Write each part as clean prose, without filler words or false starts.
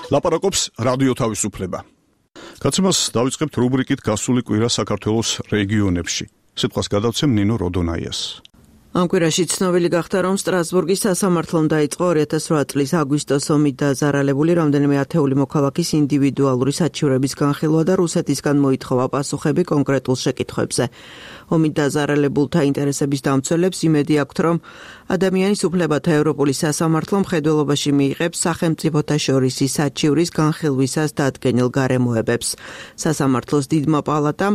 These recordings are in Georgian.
ლაპარაკობს რადიო თავისუფლება. Კაცმას დავიწყებთ რუბრიკით გასული კვირა საქართველოს რეგიონებში. სიტყვას გადავცემ ნინო როდონაიას. ამ კვირაში ცნობილი გახდა, რომ სტრასბურგის სასამართლომ დაიწყო 2008 წლის აგვისტოს ომით დაზარალებული რამდენიმე ათეული მოქალაქის ინდივიდუალური საჩივრების განხილვა და რუსეთისგან მოითხოვა პასუხები კონკრეტულ შეკითხვებზე. ომით დაზარალებულთა ინტერესების დამცველებს იმედი აქვთ, რომ ადამიანის უფლებათა ევროპული სასამართლო მხედველობაში მიიღებს სახელმწიფოთა შორისი საჩივრის განხილვისას დადგენილ გარემოებებს. სასამართლოს დიდმა პალატამ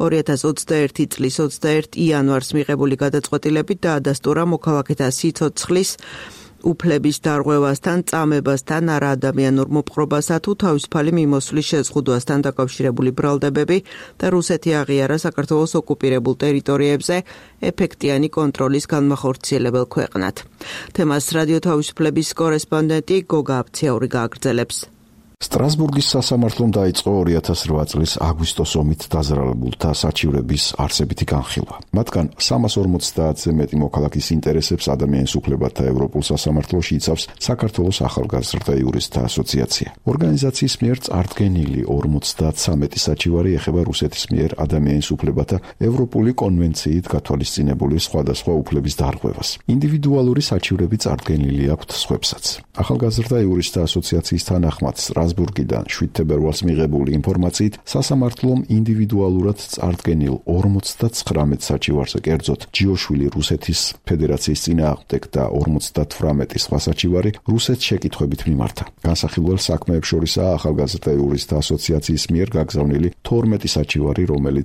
2021 წლის 21 იანვარს მიღებული გადაწყვეტილებით დაადასტურა მოქალაქეთა სიცოცხლის უფლების დარღვევასთან, წამებასთან, არაადამიანურ მოპყრობასა თუ თავისუფალი მიმოსვლის შეზღუდვასთან დაკავშირებული ბრალდებები და რუსეთი აღიარა საქართველოს ოკუპირებულ ტერიტორიებზე ეფექტიანი კონტროლის განმახორციელებელ ქვეყნად. თემას რადიო თავისუფლების კორესპონდენტი გოგა აფციაური გააგრძელებს. სტრასბურგის სასამართლომ დაიწყო 2008 წლის აგვისტოს ომით დაზარალებულთა საჩივრების არსებითი განხილვა. მათგან 350-ზე მეტი მოქალაქის ინტერესებს ადამიანის უფლებათა ევროპულ სასამართლოში იცავს საქართველოს ახალგაზრდა იურისტთა ასოციაცია. ორგანიზაციის მიერ წარდგენილი 53 საჩივარი ეხება რუსეთის მიერ ადამიანის უფლებათა ევროპული კონვენციით გათვალისწინებული სხვადასხვა უფლების დარღვევას. ინდივიდუალური საჩივრები წარდგენილი აქვთ სხვებსაც. ახალგაზრდა იურისტთა ასოციაციის თანახმად სტრასბურგიდან 7 თებერვალს მიღებული ინფორმაციით სასამართლომ ინდივიდუალურად წარდგენილ 59 საჩივარზე კერძოდ ჯიოშვილი რუსეთის ფედერაციის წინააღმდეგ და 58 სხვა საჩივარი რუსეთს შეკითხვებით მიმართა. განსახილველ საქმეებს შორისაა ახალგაზრდა იურისტთა ასოციაციის მიერ გაგზავნილი 12 საჩივარი, რომელიც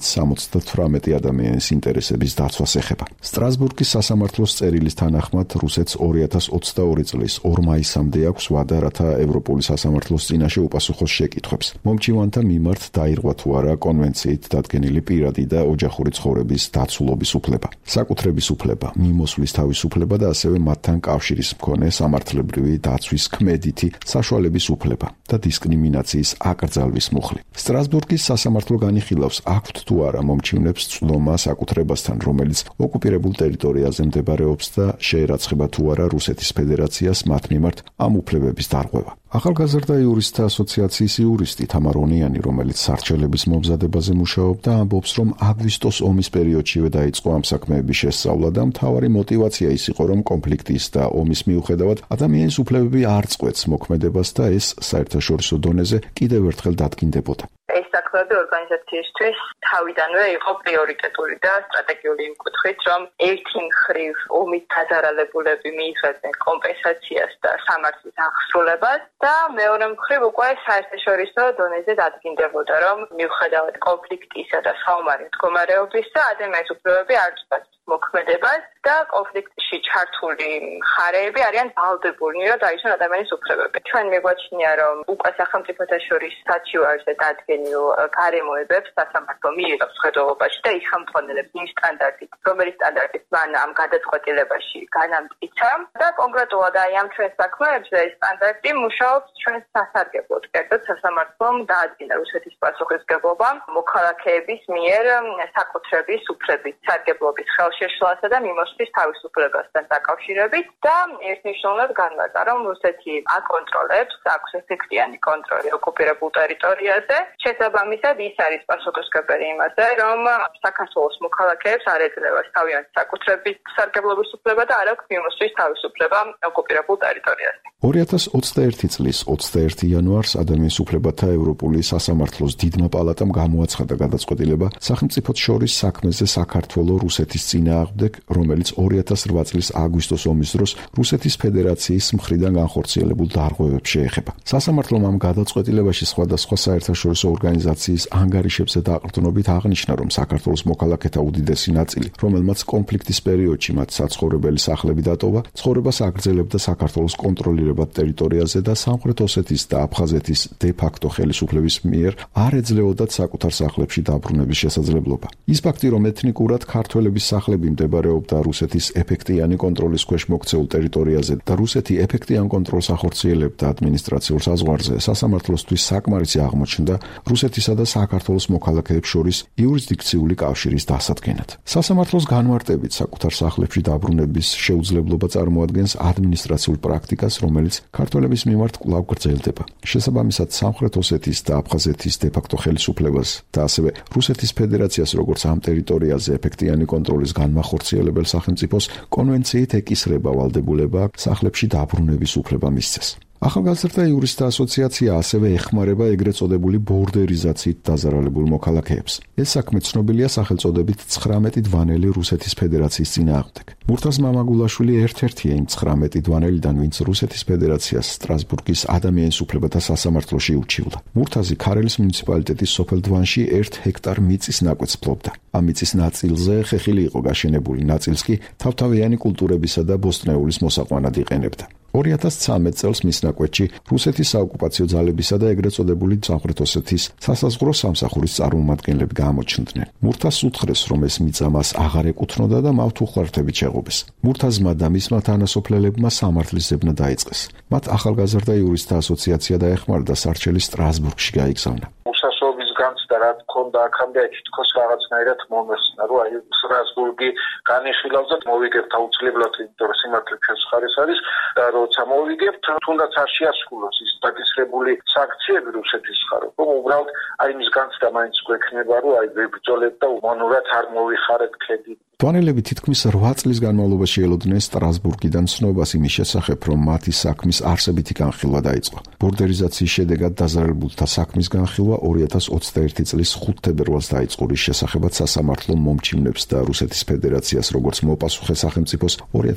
78 ადამიანის ინტერესების დაცვას ეხება. სტრასბურგის სასამართლოს წერილის თანახმად რუსეთს 2022 წლის 2 მაისამდე აქვს ვადა, რათა ევროპული სასამართლოს წინაშე უპასუხოს შეკითხვებს. მომჩივანთა მიმართ დაირღვა თუ არა კონვენციით დადგენილი პირადი და ოჯახური ცხოვრების დაცულობის უფლება, საკუთრების უფლება, მიმოსვლის თავისუფლება და ასევე მათთან კავშირის მქონე სამართლებრივი დაცვის ქმედითი საშუალების უფლება და დისკრიმინაციის აკრძალვის მუხლი. სტრასბურგის სასამართლო განიხილავს, აქვთ თუ არა მომჩივნებს წვდომა საკუთრებასთან, რომელიც ოკუპირებულ ტერიტორიაზე მდებარეობს და შეერაცხება თუ არა რუსეთის ფედერაციას მათ მიმართ ამ უფლებების დარღვევა. ახალგაზრდა იურისტთა ასოციაციის იურისტი თამარონიანი, რომელიც სარჩელების მომზადებაზე მუშაობდა, ამბობს, რომ აგვისტოს ომის პერიოდშივე დაიწყო ამ საქმეების შესწავლა და მთავარი мотиваცია ის იყო, რომ კონფლიქტის და ომის მიუხედავად ადამიანის უფლებები არ წყვეტს მოქმედებას და ეს საერთაშორისო დონეზე კიდევ ერთხელ დადგინდებოდა. ეს საქმეები ორგანიზაციისთვის თავიდანვე იყო პრიორიტეტული და სტრატეგიული იმ კუთხით, რომ ერთი მხრივ ომით დაზარალებულები მიიღებდნენ კომპენსაციას და სამართლის აღსრულებას და მეორე მხრივ უკვე საერთაშორისო დონეზე დადგინდებოდა, რომ მიუხედავად კონფლიქტისა და საომარი მდგომარეობისა, ადამიანის უფლებები არ წყვეტს მოქმედებას და კონფლიქტში ჩართული მხარეები არიან ვალდებულნი, რომ დაიცვან ადამიანის უფლებები. ჩვენ მიგვაჩნია, რომ უკვე სახელმწიფოთა შორის საჩივარზე დადგენილ გარემოებებს სასამართლო მიიღებს მხედველობაში და იხამხონელებს იმ სტანდარტით, რომელიც სტანდარტით მან ამ გადაწყვეტილებაში განამტკიცა და კონკრეტულად აი ამ ჩვენ საქმეებზე ეს სტანდარტი მუშაობს ჩვენ სასარგებლოდ. კერძოდ სასამართლომ დაადგინა რუსეთის პასუხისმგებლობა მოქალაქეების მიერ საკუთრების უფლების სარგებლობის ხელშეშლასა და მიმოსვლის თავისუფლებასთან დაკავშირებით და ერთნიშნულად განმარტა, რომ რუსეთი აკონტროლებს, აქვს ეფექტიანი კონტროლი ოკუპირებულ ტერიტორიაზე. შესაბამისად ის არის პასუხისმგებელი იმაზე, რომ საქართველოს მოქალაქეებს არ ეძლევა თავიანთი საკუთრების სარგებლობის უფლება და არ აქვს მიმოსვლის თავისუფლება ოკუპირებულ ტერიტორიაზე. 2021 წლის 21 იანვარს ადამიანის უფლებათა ევროპული სასამართლოს დიდმა პალატამ გამოაცხადა გადაწყვეტილება სახელმწიფოთა შორის საქმეზე საქართველოს რუსეთის წინააღმდეგ, რომელიც 2008 წლის აგვისტოს ომის დროს რუსეთის ფედერაციის მხრიდან განხორციელებულ დარღვევებს შეეხება. სასამართლომ ამ გადაწყვეტილებაში სხვადასხვა საერთაშორისო ორგანიზაციის ანგარიშებზე დაყრდნობით აღნიშნა, რომ საქართველოს მოქალაქეთა უდიდესი ნაწილი, რომელმაც კონფლიქტის პერიოდში მათ საცხოვრებელი სახლები დატოვა, ცხოვრებას აგრძელებდა საქართველოს კონტროლირებად ტერიტორიაზე და სამხრეთ ოსეთის და აფხაზეთის დე-ფაქტო ხელისუფლების მიერ არ ეძლეოდათ საკუთარ სახლებში დაბრუნების შესაძლებლობა. ის ფაქტი, რომ ეთნიკურად ქართველების სახლები მდებარეობდა რუსეთის ეფექტიანი ეფექტიანი კონტროლის ქვეშ მოქცეულ ტერიტორიაზე და რუსეთი ეფექტიან კონტროლს ახორციელებდა ადმინისტრაციულ საზღვარზე, სასამართლოსთვის საკმარისი აღმოჩნდა რუსეთისა და საქართველოს მოქალაქეებს შორის იურისდიქციული კავშირის დასადგენად. სასამართლოს განმარტებით საკუთარ სახლებში დაბრუნების შეუძლებლობა წარმოადგენს ადმინისტრაციულ პრაქტიკას, რომელიც ქართველების მიმართ კვლავ გრძელდება. შესაბამისად, სამხრეთ ოსეთის და აფხაზეთის დე-ფაქტო ხელისუფლებას და ასევე რუსეთის ფედერაციას, როგორც ამ ტერიტორიაზე ეფექტიანი კონტროლის განმახორციელებელ სახელმწიფოს კონვენციით ეკისრება ვალდებულება სახლებში დაბრუნების უფლება მისცეს. ახალგაზრდა იურისტთა ასოციაცია ასევე ეხმარება ეგრეთ წოდებული ბორდერიზაციით დაზარალებულ მოქალაქეებს. ეს საქმე ცნობილია სახელწოდებით 19 დვანელი რუსეთის ფედერაციის წინააღმდეგ. მურთაზ მამაგულაშვილი ერთ-ერთია იმ 19 დვანელიდან, ვინც რუსეთის ფედერაციას სტრასბურგის ადამიანის უფლებათა სასამართლოში ურჩივდა. მურთაზი ქარელის მუნიციპალიტეტის სოფელ დვანში 1 ჰექტარ მიწის ნაკვეთს ფლობდა. ამ მიწის ნაწილზე ხეხილი იყო გაშენებული, ნაწილს კი თავთავიანი კულტურებისა და ბოსტნეულის მოსაყვანად იყენებდა. 2013 წელს მის ნაკვეთში რუსეთის საოკუპაციო ძალებისა და ეგრეთ წოდებული სამხრეთ ოსეთის სასაზღვრო სამსახურის წარმომადგენლები გამოჩნდნენ. მურთაზს უთხრეს, რომ ეს მიწა მას აღარ ეკუთვნოდა და მათ უხლართებით შეღობეს. მურთაზმა და მისმა თანასოფლელებმა სამართლის ზებნა დაიწყეს. მათ ახალგაზრდა იურისტთა ასოციაცია დაეხმარდა სარჩელი სტრასბურგში გაიგზავნა. უსასრულობის განცდა რა თქონდა აქამდე თითქოს რაღაცნაირად მომესწრა, რომ აი სტრასბურგი განიხილავს და მოვიგებთ აუცილებლად, იმიტომ რომ სიმართლე ჩვენს მხარეს არის, როცა მოვიგებთ, თუნდაც არ შეასრულოს ის დაკისრებული სანქციები რუსეთის მხარეს, რომ უბრალოდ აი მის განცდა მაინც გვექნება, რომ აი ვებრძოლეთ და უმანურად არ მოვიხარეთ ქედი. დვანელები თითქმის 8 წლის განმავლობაში ელოდნენ სტრასბურგიდან ცნობას იმის შესახებ, რომ მათი საქმის არსებითი განხილვა დაიწყო. ბორდერიზაციის შედეგად დაზარალებულთა საქმის განხილვა 2021 წლის 5 თებერვალს დაიწყო, რის შესახებაც სასამართლო მომჩივნებს და რუსეთის ფედერაციას როგორც მოპასუხე სახელმწიფოს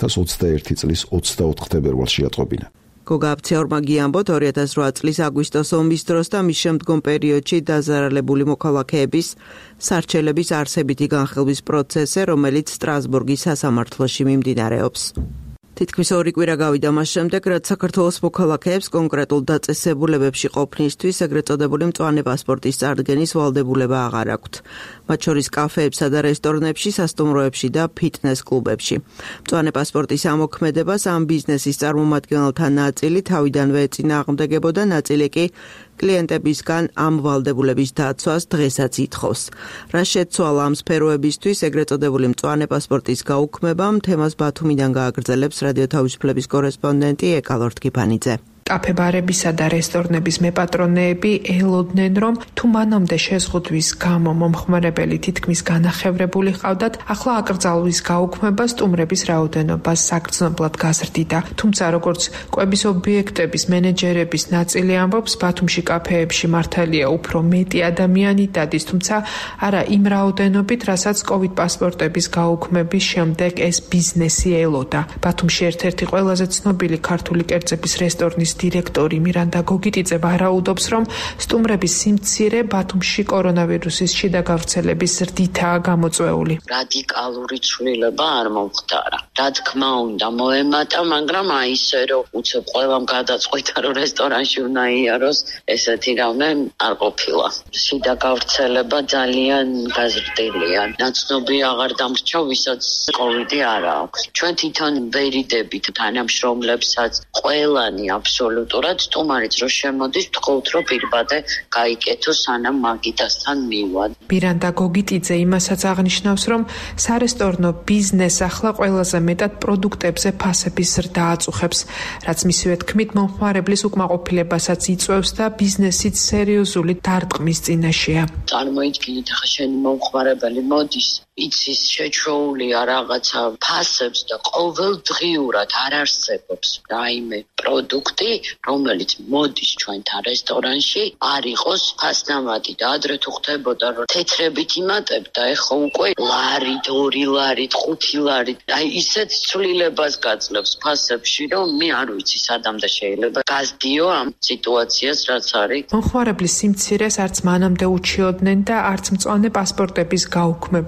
2021 წლის 24 თებერვალს შეატყობინა. გოგა აფციორმა გიამბოთ 2008 წლის აგვისტოს ომის დროს და მის შემდგომ პერიოდში დაზარალებული მოქალაქეების სარჩელების არსებითი განხილვის პროცესზე, რომელიც სტრასბურგის სასამართლოში მიმდინარეობს. თითქმის 2 კვირა გავიდა მას შემდეგ, რაც საქართველოს მოქალაქეებს კონკრეტულ დაწესებულებებში ყოფნისთვის ეგრეთ წოდებული მწვანე პასპორტის წარდგენის ვალდებულება აღარ აქვთ. მათ შორის კაფეებსა და რესტორნებში, სასტუმროებში და ფიტნეს კლუბებში. მწვანე პასპორტის ამოქმედებას ამ ბიზნესის წარმომადგენელთა ნაწილი თავიდანვე ეწინააღმდეგებოდა, ნაწილი კი კლიენტებისგან ამ ვალდებულების დაცვას დღესაც ითხოვს. რა შეცვალა ამ სფეროებისთვის ეგრეთ წოდებული მწვანე პასპორტის გაუქმებამ, თემას ბათუმიდან გააგრძელებს რადიო თავისუფლების კორესპონდენტი ეკალორთ კიფანიძე. კაფე-ბარებისა და რესტორნების მეპატრონეები ელოდნენ, რომ თუ მანამდე შეზღუდვის გამო მომხმარებელი თითქმის განახევრებული ყავდათ, ახლა აკრძალვის გაუქმება სტუმრების რაოდენობას საგრძნობლად გაზრდიდა. თუმცა როგორც კვების ობიექტების მენეჯერების ნაწილი ამბობს, ბათუმში კაფეებში მართალია უფრო მეტი ადამიანი დადის, თუმცა არა იმ რაოდენობით, რასაც კოვიდ პასპორტების გაუქმების შემდეგ ეს ბიზნესი ელოდა. ბათუმში ერთ-ერთი ყველაზე ცნობილი ქართული კერძების რესტორნის დირექტორი მირანდა გოგიტიძე ვარაუდობს, რომ სტუმრების სიმცირე ბათუმში კორონავირუსის შიდა გავრცელების ზრდითაა გამოწვეული. რადიკალური ცვლილება არ მომხდარა. რა თქმა უნდა, მოემატა, მაგრამ აი ისე რომ უცებ ყველამ გადაწყვიტა, რომ რესტორანში უნდა იაროს, ესეთი რამე არ ყოფილა. შიდა გავრცელება ძალიან გაზრდილია. ნაცნობი აღარ დამრჩა, ვისაც კოვიდი არ აქვს. ჩვენ თვითონ ვერიდებით თანამშრომლებსაც ყველანი აბსოლუტურად სტუმარიც რო შემოდის, თქოთ რომ პირბადე გაიკეთო სანამ მაგიდასთან მივა. მირანდა გოგიტიძე იმასაც აღნიშნავს, რომ სარესტორნო ბიზნეს ახლა ყველაზე მეტად პროდუქტებზე ფასების ზრდა აწუხებს, რაც მისივე თქმით მომხმარებლის უკმაყოფილებასაც იწვევს და ბიზნესიც სერიოზული დარტყმის წინაშეა. წარმოიდგინეთ, ახლა შენი მომხმარებელი მოდის, იცის შეჩვეულია რაღაცა ფასებს და ყოველდღიურად არ არსებობს რაიმე პროდუქტი, რომელიც მოდის ჩვენთან რესტორანში, არ იყოს ფასნამატი და ადრე თუ ხდებოდა, რომ თეთრებით იმატებდა, ეხლა უკვე ლარით, 2 ლარით, 5 ლარით, აი ისეთ ცვლილებას გაძლევს ფასებში, რომ მე არ ვიცი სადამდე შეიძლება გაზდიო ამ სიტუაციას, რაც არის. მომხმარებლის სიმცირეს არც მანამდე უჩიოდნენ და არც მწვანე პასპორტების გაუქმების შემდეგ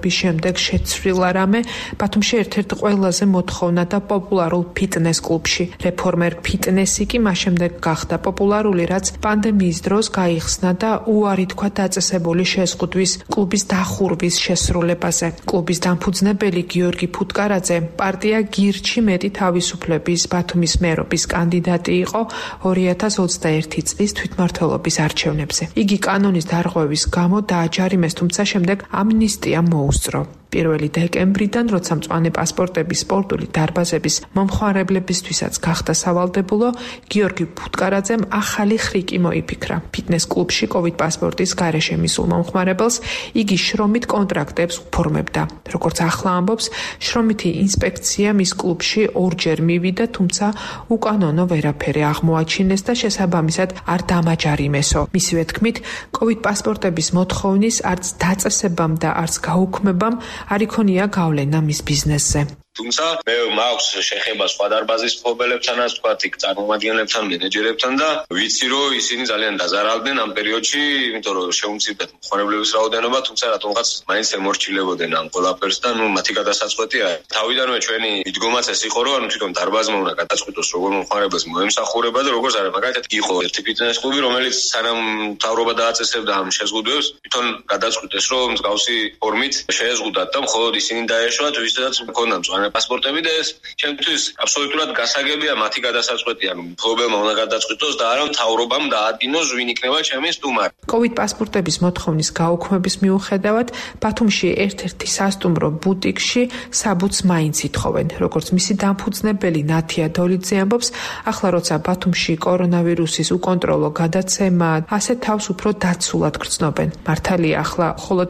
შემდეგ შეცვლილა რამე ბათუმში ერთ-ერთი ყველაზე მოთხოვნა და პოპულარულ ფიტნეს კლუბში. რეფორმერ ფიტნესი კი მას შემდეგ გახდა პოპულარული, რაც პანდემიის დროს გაიხსნა და უარი თქვა დაწესებული შეზღუდვის კლუბის დახურვის შესრულებაზე. კლუბის დამფუძნებელი გიორგი ფუტკარაძე პარტია გირჩი მეტი თავისუფლების ბათუმის მერობის კანდიდატი იყო 2021 წლის თვითმმართველობის არჩევნებზე. იგი კანონის დარღვევის გამო დააჯარიმეს, თუმცა შემდეგ ამნისტია მოუსწრო. 1 დეკემბრიდან, როცა მწვანე პასპორტების სპორტული დარბაზების მომხმარებლებისთვისაც გახდა სავალდებულო, გიორგი ფუტკარაძემ ახალი ხრიკი მოიფიქრა. ფიტნეს კლუბში COVID პასპორტის გარეშე მისულ მომხმარებელს იგი შრომით კონტრაქტებს უფორმებდა. როგორც ახლა ამბობს, შრომითი ინსპექცია მის კლუბში ორჯერ მივიდა, თუმცა უკანონო ვერაფერი აღმოაჩინეს და შესაბამისად არ დამაჯარიმესო. მისივე თქმით, COVID პასპორტების მოთხოვნის არც დაწესებამ და არც გაუქმებამ არ იქონია გავლენა მის ბიზნესზე. თუმცა მე მაქვს შეხება სხვა დარბაზის მფლობელებთანაც, თქვათ, იქ წარმომადგენლებთან, მენეჯერებთან და ვიცი, რომ ისინი ძალიან დაზარალდნენ ამ პერიოდში, იმიტომ რომ შეუმცირდათ მომხმარებლების რაოდენობა, თუმცა რატომღაც მაინც ემორჩილებოდნენ ამ ყველაფერს და მათი გადასაწყვეტია. თავიდანვე ჩვენი მიდგომაც ეს იყო, რომ თვითონ დარბაზმა უნდა გადაწყვიტოს, როგორ მომხმარებელს მოემსახურება და როგორ არა. მაგალითად, იყო ერთი ფიტნეს კლუბი, რომელიც სანამ მთავრობა დააწესებდა ამ შეზღუდვებს, თვითონ გადაწყვიტეს, რომ მსგავსი ფორმით შეეზღუდათ და მხოლოდ ისინი დაეშვათ, ვისაც მქონდათ პასპორტები და ეს ჩემთვის აბსოლუტურად გასაგებია მათი გადასაწყვეტია. მფლობელმა უნდა გადაწყვიტოს და არა მთავრობამ დაადგინოს ვინ იქნება ჩემი სტუმარი. COVID პასპორტების მოთხოვნის გაუქმების მიუხედავად, ბათუმში ერთ-ერთი სასტუმრო ბუტიკში საბუთს მაინც ითხოვენ. როგორც მისი დამფუძნებელი ნათია დოლიძე ამბობს, ახლა როცა ბათუმში კორონავირუსის უკონტროლო გადაცემა, ასე თავს უფრო დაცულად გრძნობენ. მართალია, ახლა მხოლოდ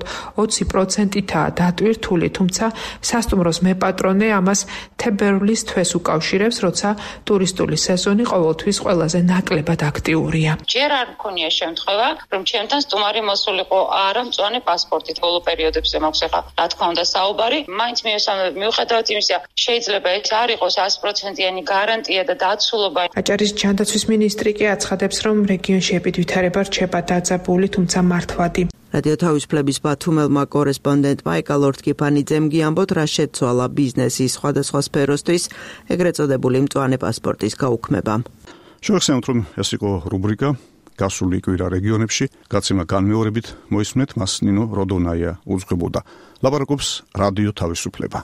20%-ითაა დატვირთული, თუმცა სასტუმროს მეპატრონე ამას თებერვლის თვეს უკავშირებს, როცა ტურისტული სეზონი ყოველთვის ყველაზე ნაკლებად აქტიურია. ჯერ არ მქონია შემთხვევა, რომ ჩემთან სტუმარი მოსულიყო არა მწვანე პასპორტით. ბოლო პერიოდებზე მაქვს ახლა რა თქმა უნდა საუბარი. მაინც მიუხედავად იმისა, შეიძლება ეს არ იყოს 100%-იანი გარანტია და დაცულობა. აჭარის ჯანდაცვის მინისტრი კი აცხადებს, რომ რეგიონში ეპიდვითარება რჩება დაძაბული, თუმცა მართვადი. რადიო თავისუფლების ბათუმელმა კორესპონდენტმა ეკალორთკიფანიძემ გიამბოთ, რა შეცვალა ბიზნესის სხვადასხვა სფეროსთვის ეგრეთ წოდებული მწვანე პასპორტის გაუქმება. შევახსენოთ, რომ ეს იყო რუბრიკა გასული კვირა რეგიონებში. გაცემა განმეორებით მოისმენთ, მას ნინო როდონაია უძღვებოდა. ლაპარაკობს რადიო თავისუფლება.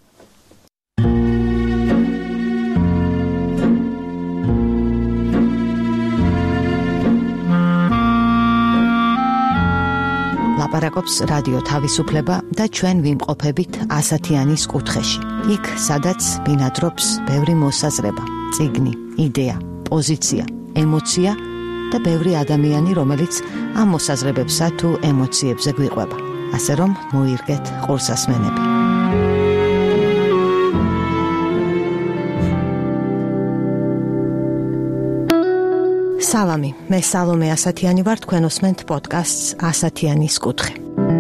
ლაპარაკობს რადიო თავისუფლება და ჩვენ ვიმყოფებით ასათიანის კუთხეში. იქ, სადაც ბინადრობს ბევრი მოსაზრება, წიგნი, იდეა, პოზიცია, ემოცია და ბევრი ადამიანი, რომელიც ამ მოსაზრებებსა თუ ემოციებზე გვიყვება. ასე რომ, მოირგეთ ყურსასმენები. სალამი, მე სალომე ასათიანი ვარ, თქვენ უსმენთ პოდკასტს ასათიანის კუთხე.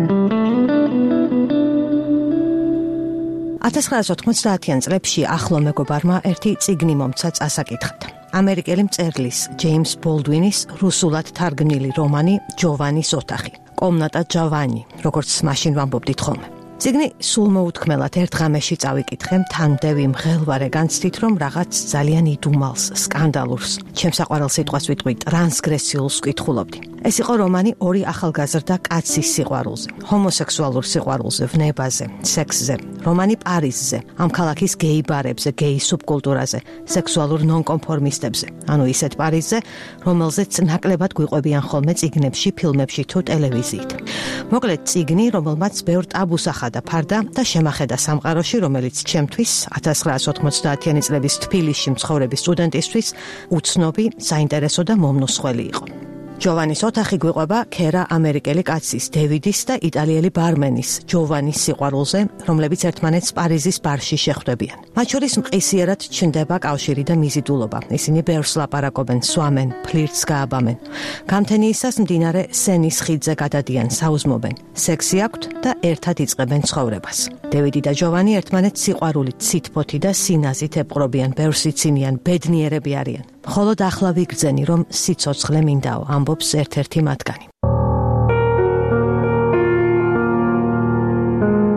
1990-იან წლებში ახლო მეგობარმა ერთი წიგნი მომცა წასაკითხად. ამერიკელი მწერლის ჯეიმს ბოლდვინის რუსულად თარგმნილი რომანი ჯოვანის ოთახი. კომნატა ჯავანი, როგორც მაშინ ვამბობდით ხოლმე. წიგნი სულ მოუთქმელად ერთ ღამეში წავიკითხე, თანდევი მღელვარე განცდით, რომ რაღაც ძალიან იდუმალს, სკანდალურს, ჩემს საყვარელ სიტყვას ვიტყვი, ტრანსგრესიულს ვკითხულობდი. ეს იყო რომანი ორი ახალგაზრდა კაცის სიყვარულზე, ჰომოსექსუალურ სიყვარულზე, ვნებაზე, სექსზე, რომანი პარიზზე, ამ ქალაქის გეი ბარებზე, გეი სუბკულტურაზე, სექსუალურ ნონკონფორმისტებზე, ანუ ისეთ პარიზზე, რომელზეც ნაკლებად გვიყვებიან ხოლმე წიგნებში, ფილმებში თუ ტელევიზიით. მოკლედ წიგნი, რომელმაც ბევრ ტაბუს ახადა ფარდა და შემახედა სამყაროში, რომელიც ჩემთვის 1990-იანი წლების თბილისში მცხოვრების სტუდენტისთვის უცნობი, საინტერესო და მომნუსხველი იყო. ჯოვანის ოთახი გვიყვება ქერა ამერიკელი კაცის, დევიდის და იტალიელი ბარმენის, ჯოვანის სიყვარულზე, რომლებიც ერთმანეთს პარიზის ბარში შეხვდებიან. მათ შორის მყისიერად ჩნდება კავშირი და მიზიდულობა. ისინი ბევრს ლაპარაკობენ, სვამენ, ფლირტს გააბამენ. გამთენიისას მდინარე სენის ხიდზე გადადიან, საუზმობენ. სექსი აქვთ და ერთად იწყებენ ცხოვრებას. დევიდი და ჯოვანი ერთმანეთს სიყვარულით, სითბოთი და სინაზით ეპყრობიან, ბევრს იცინიან, ბედნიერები არიან. მხოლოდ ახლა ვიგრძენი, რომ სიცოცხლე მინდაო, ამბობს ერთ-ერთი მათგანი.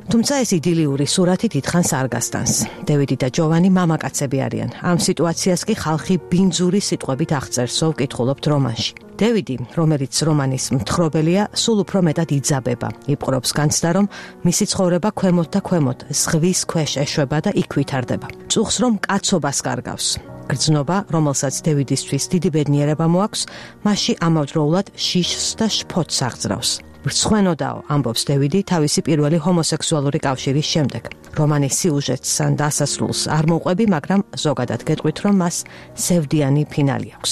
თუმცა ეს იდილიური სურათი დიდხანს არ გასტანს. დევიდი და ჯოვანი მამაკაცები არიან. ამ სიტუაციას კი ხალხი ბინძური სიტყვებით აღწერს, ვკითხულობთ რომანში. დევიდი, რომელიც რომანის მთხრობელია, სულ უფრო მეტად იძაბება. იპყრობს განცდა, რომ მისი ცხოვრება ქვემოთ და ქვემოთ ზღვის ქვეშ ეშვება და იქ ვითარდება. წუხს, რომ კაცობას კარგავს. გრძნობა, რომელსაც დევიდისთვის დიდი ბედნიერება მოაქვს, მასში ამავდროულად შიშს და შფოთს აღძრავს. ბრცხვენოდაო, ამბობს დევიდი თავისი პირველი ჰომოსექსუალური კავშირის შემდეგ. რომანის სიუჟეტს ან დასასრულს არ მოყვები, მაგრამ ზოგადად გეტყვით, რომ მას სევდიანი ფინალი აქვს.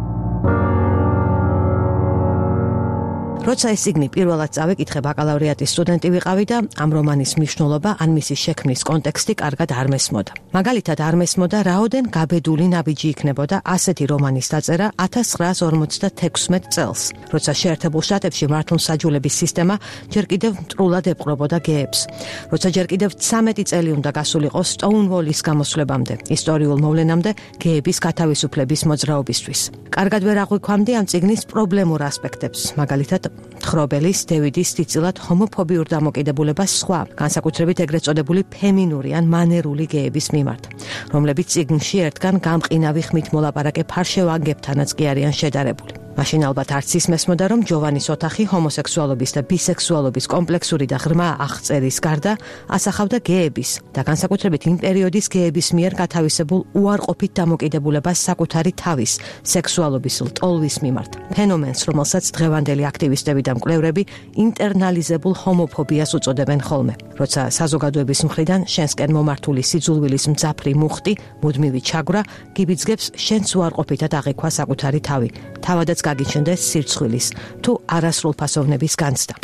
როცა ეს წიგნი პირველად წავეკითხე, ბაკალავრიატის სტუდენტი ვიყავი და ამ რომანის მნიშვნელობა ან მისი შექმნის კონტექსტი კარგად არ მესმოდა. მაგალითად, არ მესმოდა, რაოდენ გაბედული ნაბიჯი იქნებოდა ასეთი რომანის დაწერა 1956 წელს, როცა შეერთებულ შტატებში მართლმსაჯულების სისტემა ჯერ კიდევ მტრულად ეპყრობოდა გეებს. როცა ჯერ კიდევ 13 წელი უნდა გასულიყო სტოუნვოლის გამოსვლებამდე, ისტორიულ მოვლენამდე გეების გათავისუფლების მოძრაობისთვის. კარგად ვერ აღვიქვამდი ამ წიგნის პრობლემურ ასპექტებს, მაგალითად მთხრობელის დევიდის დიდწილად ჰომოფობიურ დამოკიდებულებას სხვა, განსაკუთრებით ეგრეთ წოდებული ფემინური ან მანერული გეების მიმართ, რომლებიც წიგნში ერთგან გამყინავი ხმით მოლაპარაკე ფარშევანგებთანაც კი არიან შედარებული. მაშინ ალბათ არც ის მესმოდა, რომ ჯოვანის ოთახი ჰომოსექსუალობის და ბისექსუალობის კომპლექსური და ღრმა აღწერის გარდა ასახავდა გეების და განსაკუთრებით იმ პერიოდის გეების მიერ გათავისებულ უარყოფით დამოკიდებულებას საკუთარი თავის სექსუალობის ლტოლვის მიმართ. ფენომენს, რომელსაც დღევანდელი აქტივისტები და მკვლევრები ინტერნალიზებულ ჰომოფობიას უწოდებენ ხოლმე. როცა საზოგადოების მხრიდან შენსკენ მომართული სიძულვილის მძაფრი მუხტი მუდმივი ჩაგვრა გიბიძგებს შენს უარყოფითად აღიქვა საკუთარი თავი. თავადაც გაგიჩნდეს სირცხვილის თუ არასრულფასოვნების განცდა.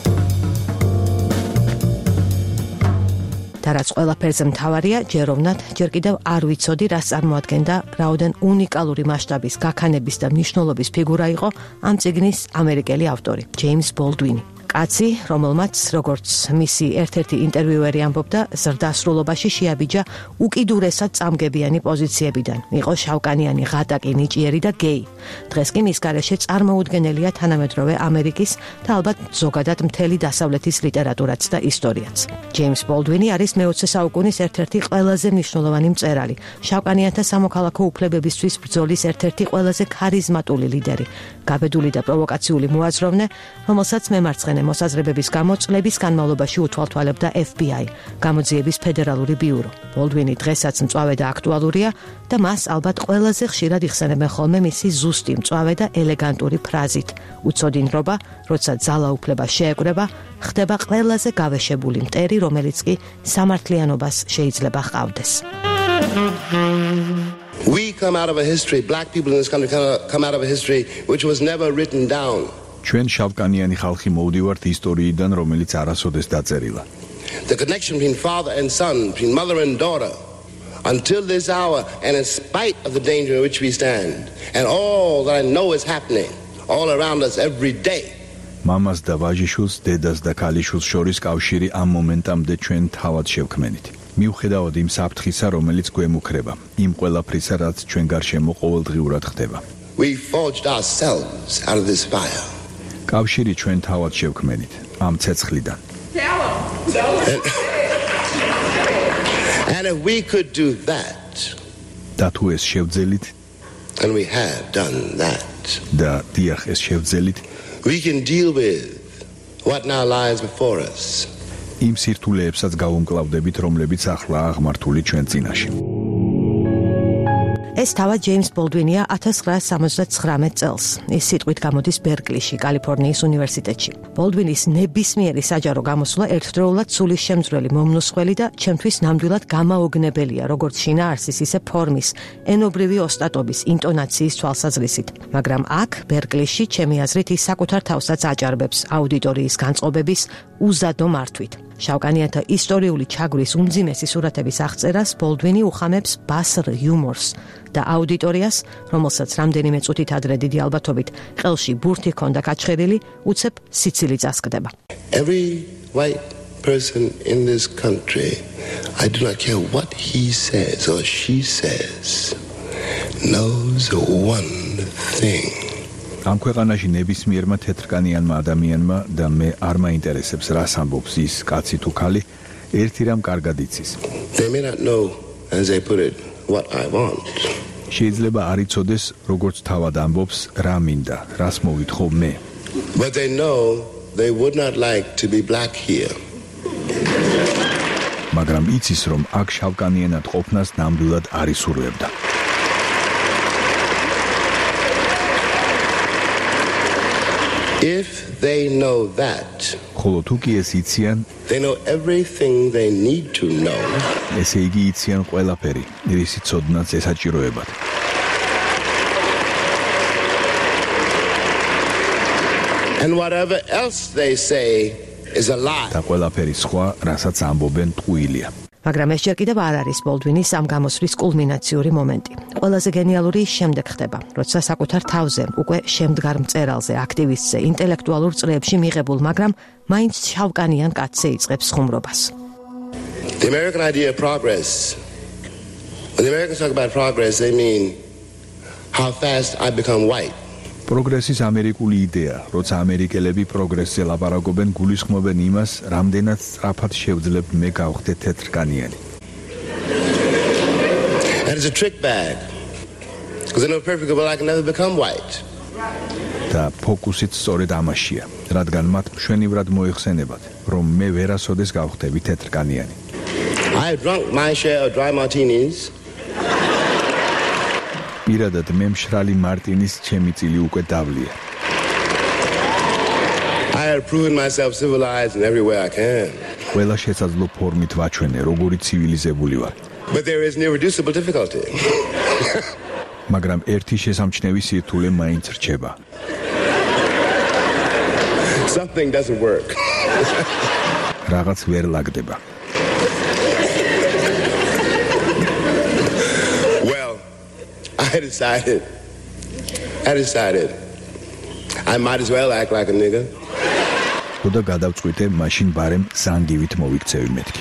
და რაც ყველაფერზე მთავარია, ჯეროვნად ჯერ კიდევ არ ვიცოდი, რას წარმოადგენდა, რაოდენ უნიკალური მასშტაბის, გაქანების და მნიშვნელობის ფიგურა იყო ამ წიგნის ამერიკელი ავტორი, ჯეიმს ბოლდვინი. კაცი, რომელმაც, როგორც მისი ერთ-ერთი ინტერვიუერი ამბობდა, ზრდასრულობაში შეაბიჯა უკიდურესად წამგებიანი პოზიციებიდან. იყო შავკანიანი, ღატაკი, ნიჭიერი და გეი. დღეს კი მის გარეშე წარმოუდგენელია თანამედროვე ამერიკის და ალბათ ზოგადად მთელი დასავლეთის ლიტერატურაც და ისტორიაც. ჯეიმს ბოლდვინი არის მე-20 საუკუნის ერთ-ერთი ყველაზე მნიშვნელოვანი მწერალი, შავკანიანთა სამოქალაქო უფლებებისთვის ბრძოლის ერთ-ერთი ყველაზე ქარიზმატული ლიდერი, გაბედული და პროვოკაციული მოაზროვნე, რომელსაც მემარცხენე მოსაზრებების გამო წლების განმავლობაში უთვალთვალებდა FBI, გამოძიების ფედერალური ბიურო. ბოლდვინი დღესაც მწვავე და აქტუალურია და მას ალბათ ყველაზე ხშირად იხსენებენ ხოლმე მისი ზუსტი, მწვავე და ელეგანტური ფრაზით. უცოდინრობა, როცა ძალაუფლება შეეკრება, ხდება ყველაზე გავეშებული მტერი, რომელიც კი სამართლიანობას შეიძლება ჰყავდეს. We come out of a history, black people in this country come out of a history which was never written down. ჩვენ შავკანიანი ხალხი მოვდივართ ისტორიიდან, რომელიც არასოდეს დაწერილა. The connection between father and son, between mother and daughter, until this hour, and in spite of the danger in which we stand, and all that I know is happening all around us every day. მამას და ვაჟიშვილს, დედას და ქალიშვილს შორის კავშირი ამ მომენტამდე ჩვენ თავად შევქმენით. მიუხედავად იმ საფრთხისა, რომელიც გვემუქრება, იმ ყველაფრისა, რაც ჩვენ გარშემო ყოველდღიურად ხდება. We forged ourselves out of this fire. კავშირი ჩვენ თავად შევქმენით ამ ცეცხლიდან. And if we could do that, და თუ ეს შევძელით, and we have done that, და დიახ ეს შევძელით, we can deal with what now lies before us. იმ სირთულეებსაც გავუმკლავდებით, რომლებიც ახლა აღმართული ჩვენ წინაშე. ეს თავად ჯეიმს ბოლდვინია 1979 წელს. ის სიტყვით გამოდის ბერკლიში, კალიფორნიის უნივერსიტეტში. ბოლდვინის ნებისმიერი საჯარო გამოსვლა ერთდროულად სულისშემძვრელი, მომნუსხველი და ჩემთვის ნამდვილად გამაოგნებელია, როგორც შინაარსის, ისე ფორმის, ენობრივი ოსტატობის, ინტონაციის თვალსაზრისით. მაგრამ აქ, ბერკლიში, ჩემი აზრით, ის საკუთარ თავსაც აჭარბებს აუდიტორიის განწყობების უზადო მართვით. შავკანიანთა ისტორიული ჩაგვრის უმძიმესი სურათების აღწერას ბოლდვინი უხამებს ბასრ იუმორს და აუდიტორიას, რომელსაც რამდენიმე წუთით ადრე დიდი ალბათობით ყელში ბურთი ჰქონდა გაჩხერილი, უცებ სიცილი წასკდება. Every white person in this country, I do not care what he says or she says, knows one thing. ამ ქვეყანაში ნებისმიერმა თეთრკანიანმა ადამიანმა და მე არ მაინტერესებს რას ამბობს ის კაცი თუ ქალი, ერთი რამ კარგად იცის. They may not know, as they put it, what I want. შეიძლება არ იცოდეს, როგორც თავად ამბობს, რა მინდა, რას მოვითხოვ მე. But they know they would not like to be black here. მაგრამ იცის, რომ აქ შავკანიანად ყოფნას ნამდვილად არ ისურვებდა. If they know that, ხოლო თუ კი ეს იციან, they know everything they need to know. ესე იგი იციან ყველაფერი, რისი ცოდნაც ესაჭიროებათ. And whatever else they say is a lie. და ყველაფერი სხვა, რასაც ამბობენ, ტყუილია. მაგრამ ეს ჯერ კიდევ არ არის ბოლდვინის ამ გამოსვლის კულმინაციური მომენტი. ყველაზე გენიალური შემდეგ ხდება, როცა საკუთარ თავზე, უკვე შემდგარ მწერალზე, აქტივისტზე, ინტელექტუალურ წრეებში მიღებულ, მაგრამ მაინც შავკანიან კაცზე იწყებს ხუმრობას. The American idea of progress. When the Americans talk about progress, they mean how fast I become white. პროგრესის ამერიკული იდეა, როცა ამერიკელები პროგრესზე ლაპარაკობენ, გულისხმობენ იმას, რამდენად სწრაფად შევძლებთ მე გავხდე თეთრკანიანი. And it's a trick bag. Because I know perfectly well I can never become white. და ფოკუსით სწორედ ამაშია, რადგან მათ მშვენივრად მოიხსენებათ, რომ მე ვერასოდეს გავხდები თეთრკანიანი. I have drunk my share of dry martinis. პირადად მე მშრალი მარტინის ჩემი წილი უკვე დავლია. I have proven myself civilized in every way I can. ყველა შესაძლო ფორმით ვაჩვენე, როგორი ცივილიზებული ვარ. But there is an irreducible difficulty. მაგრამ ერთი შესამჩნევი სირთულე მაინც რჩება. Something doesn't work. რაღაც ვერ ლაგდება. I decided I might as well act like a nigger. ხოდა გადავწყვიტე, მაშინ ბარემ ზანგივით მოვიქცევი მეთქი.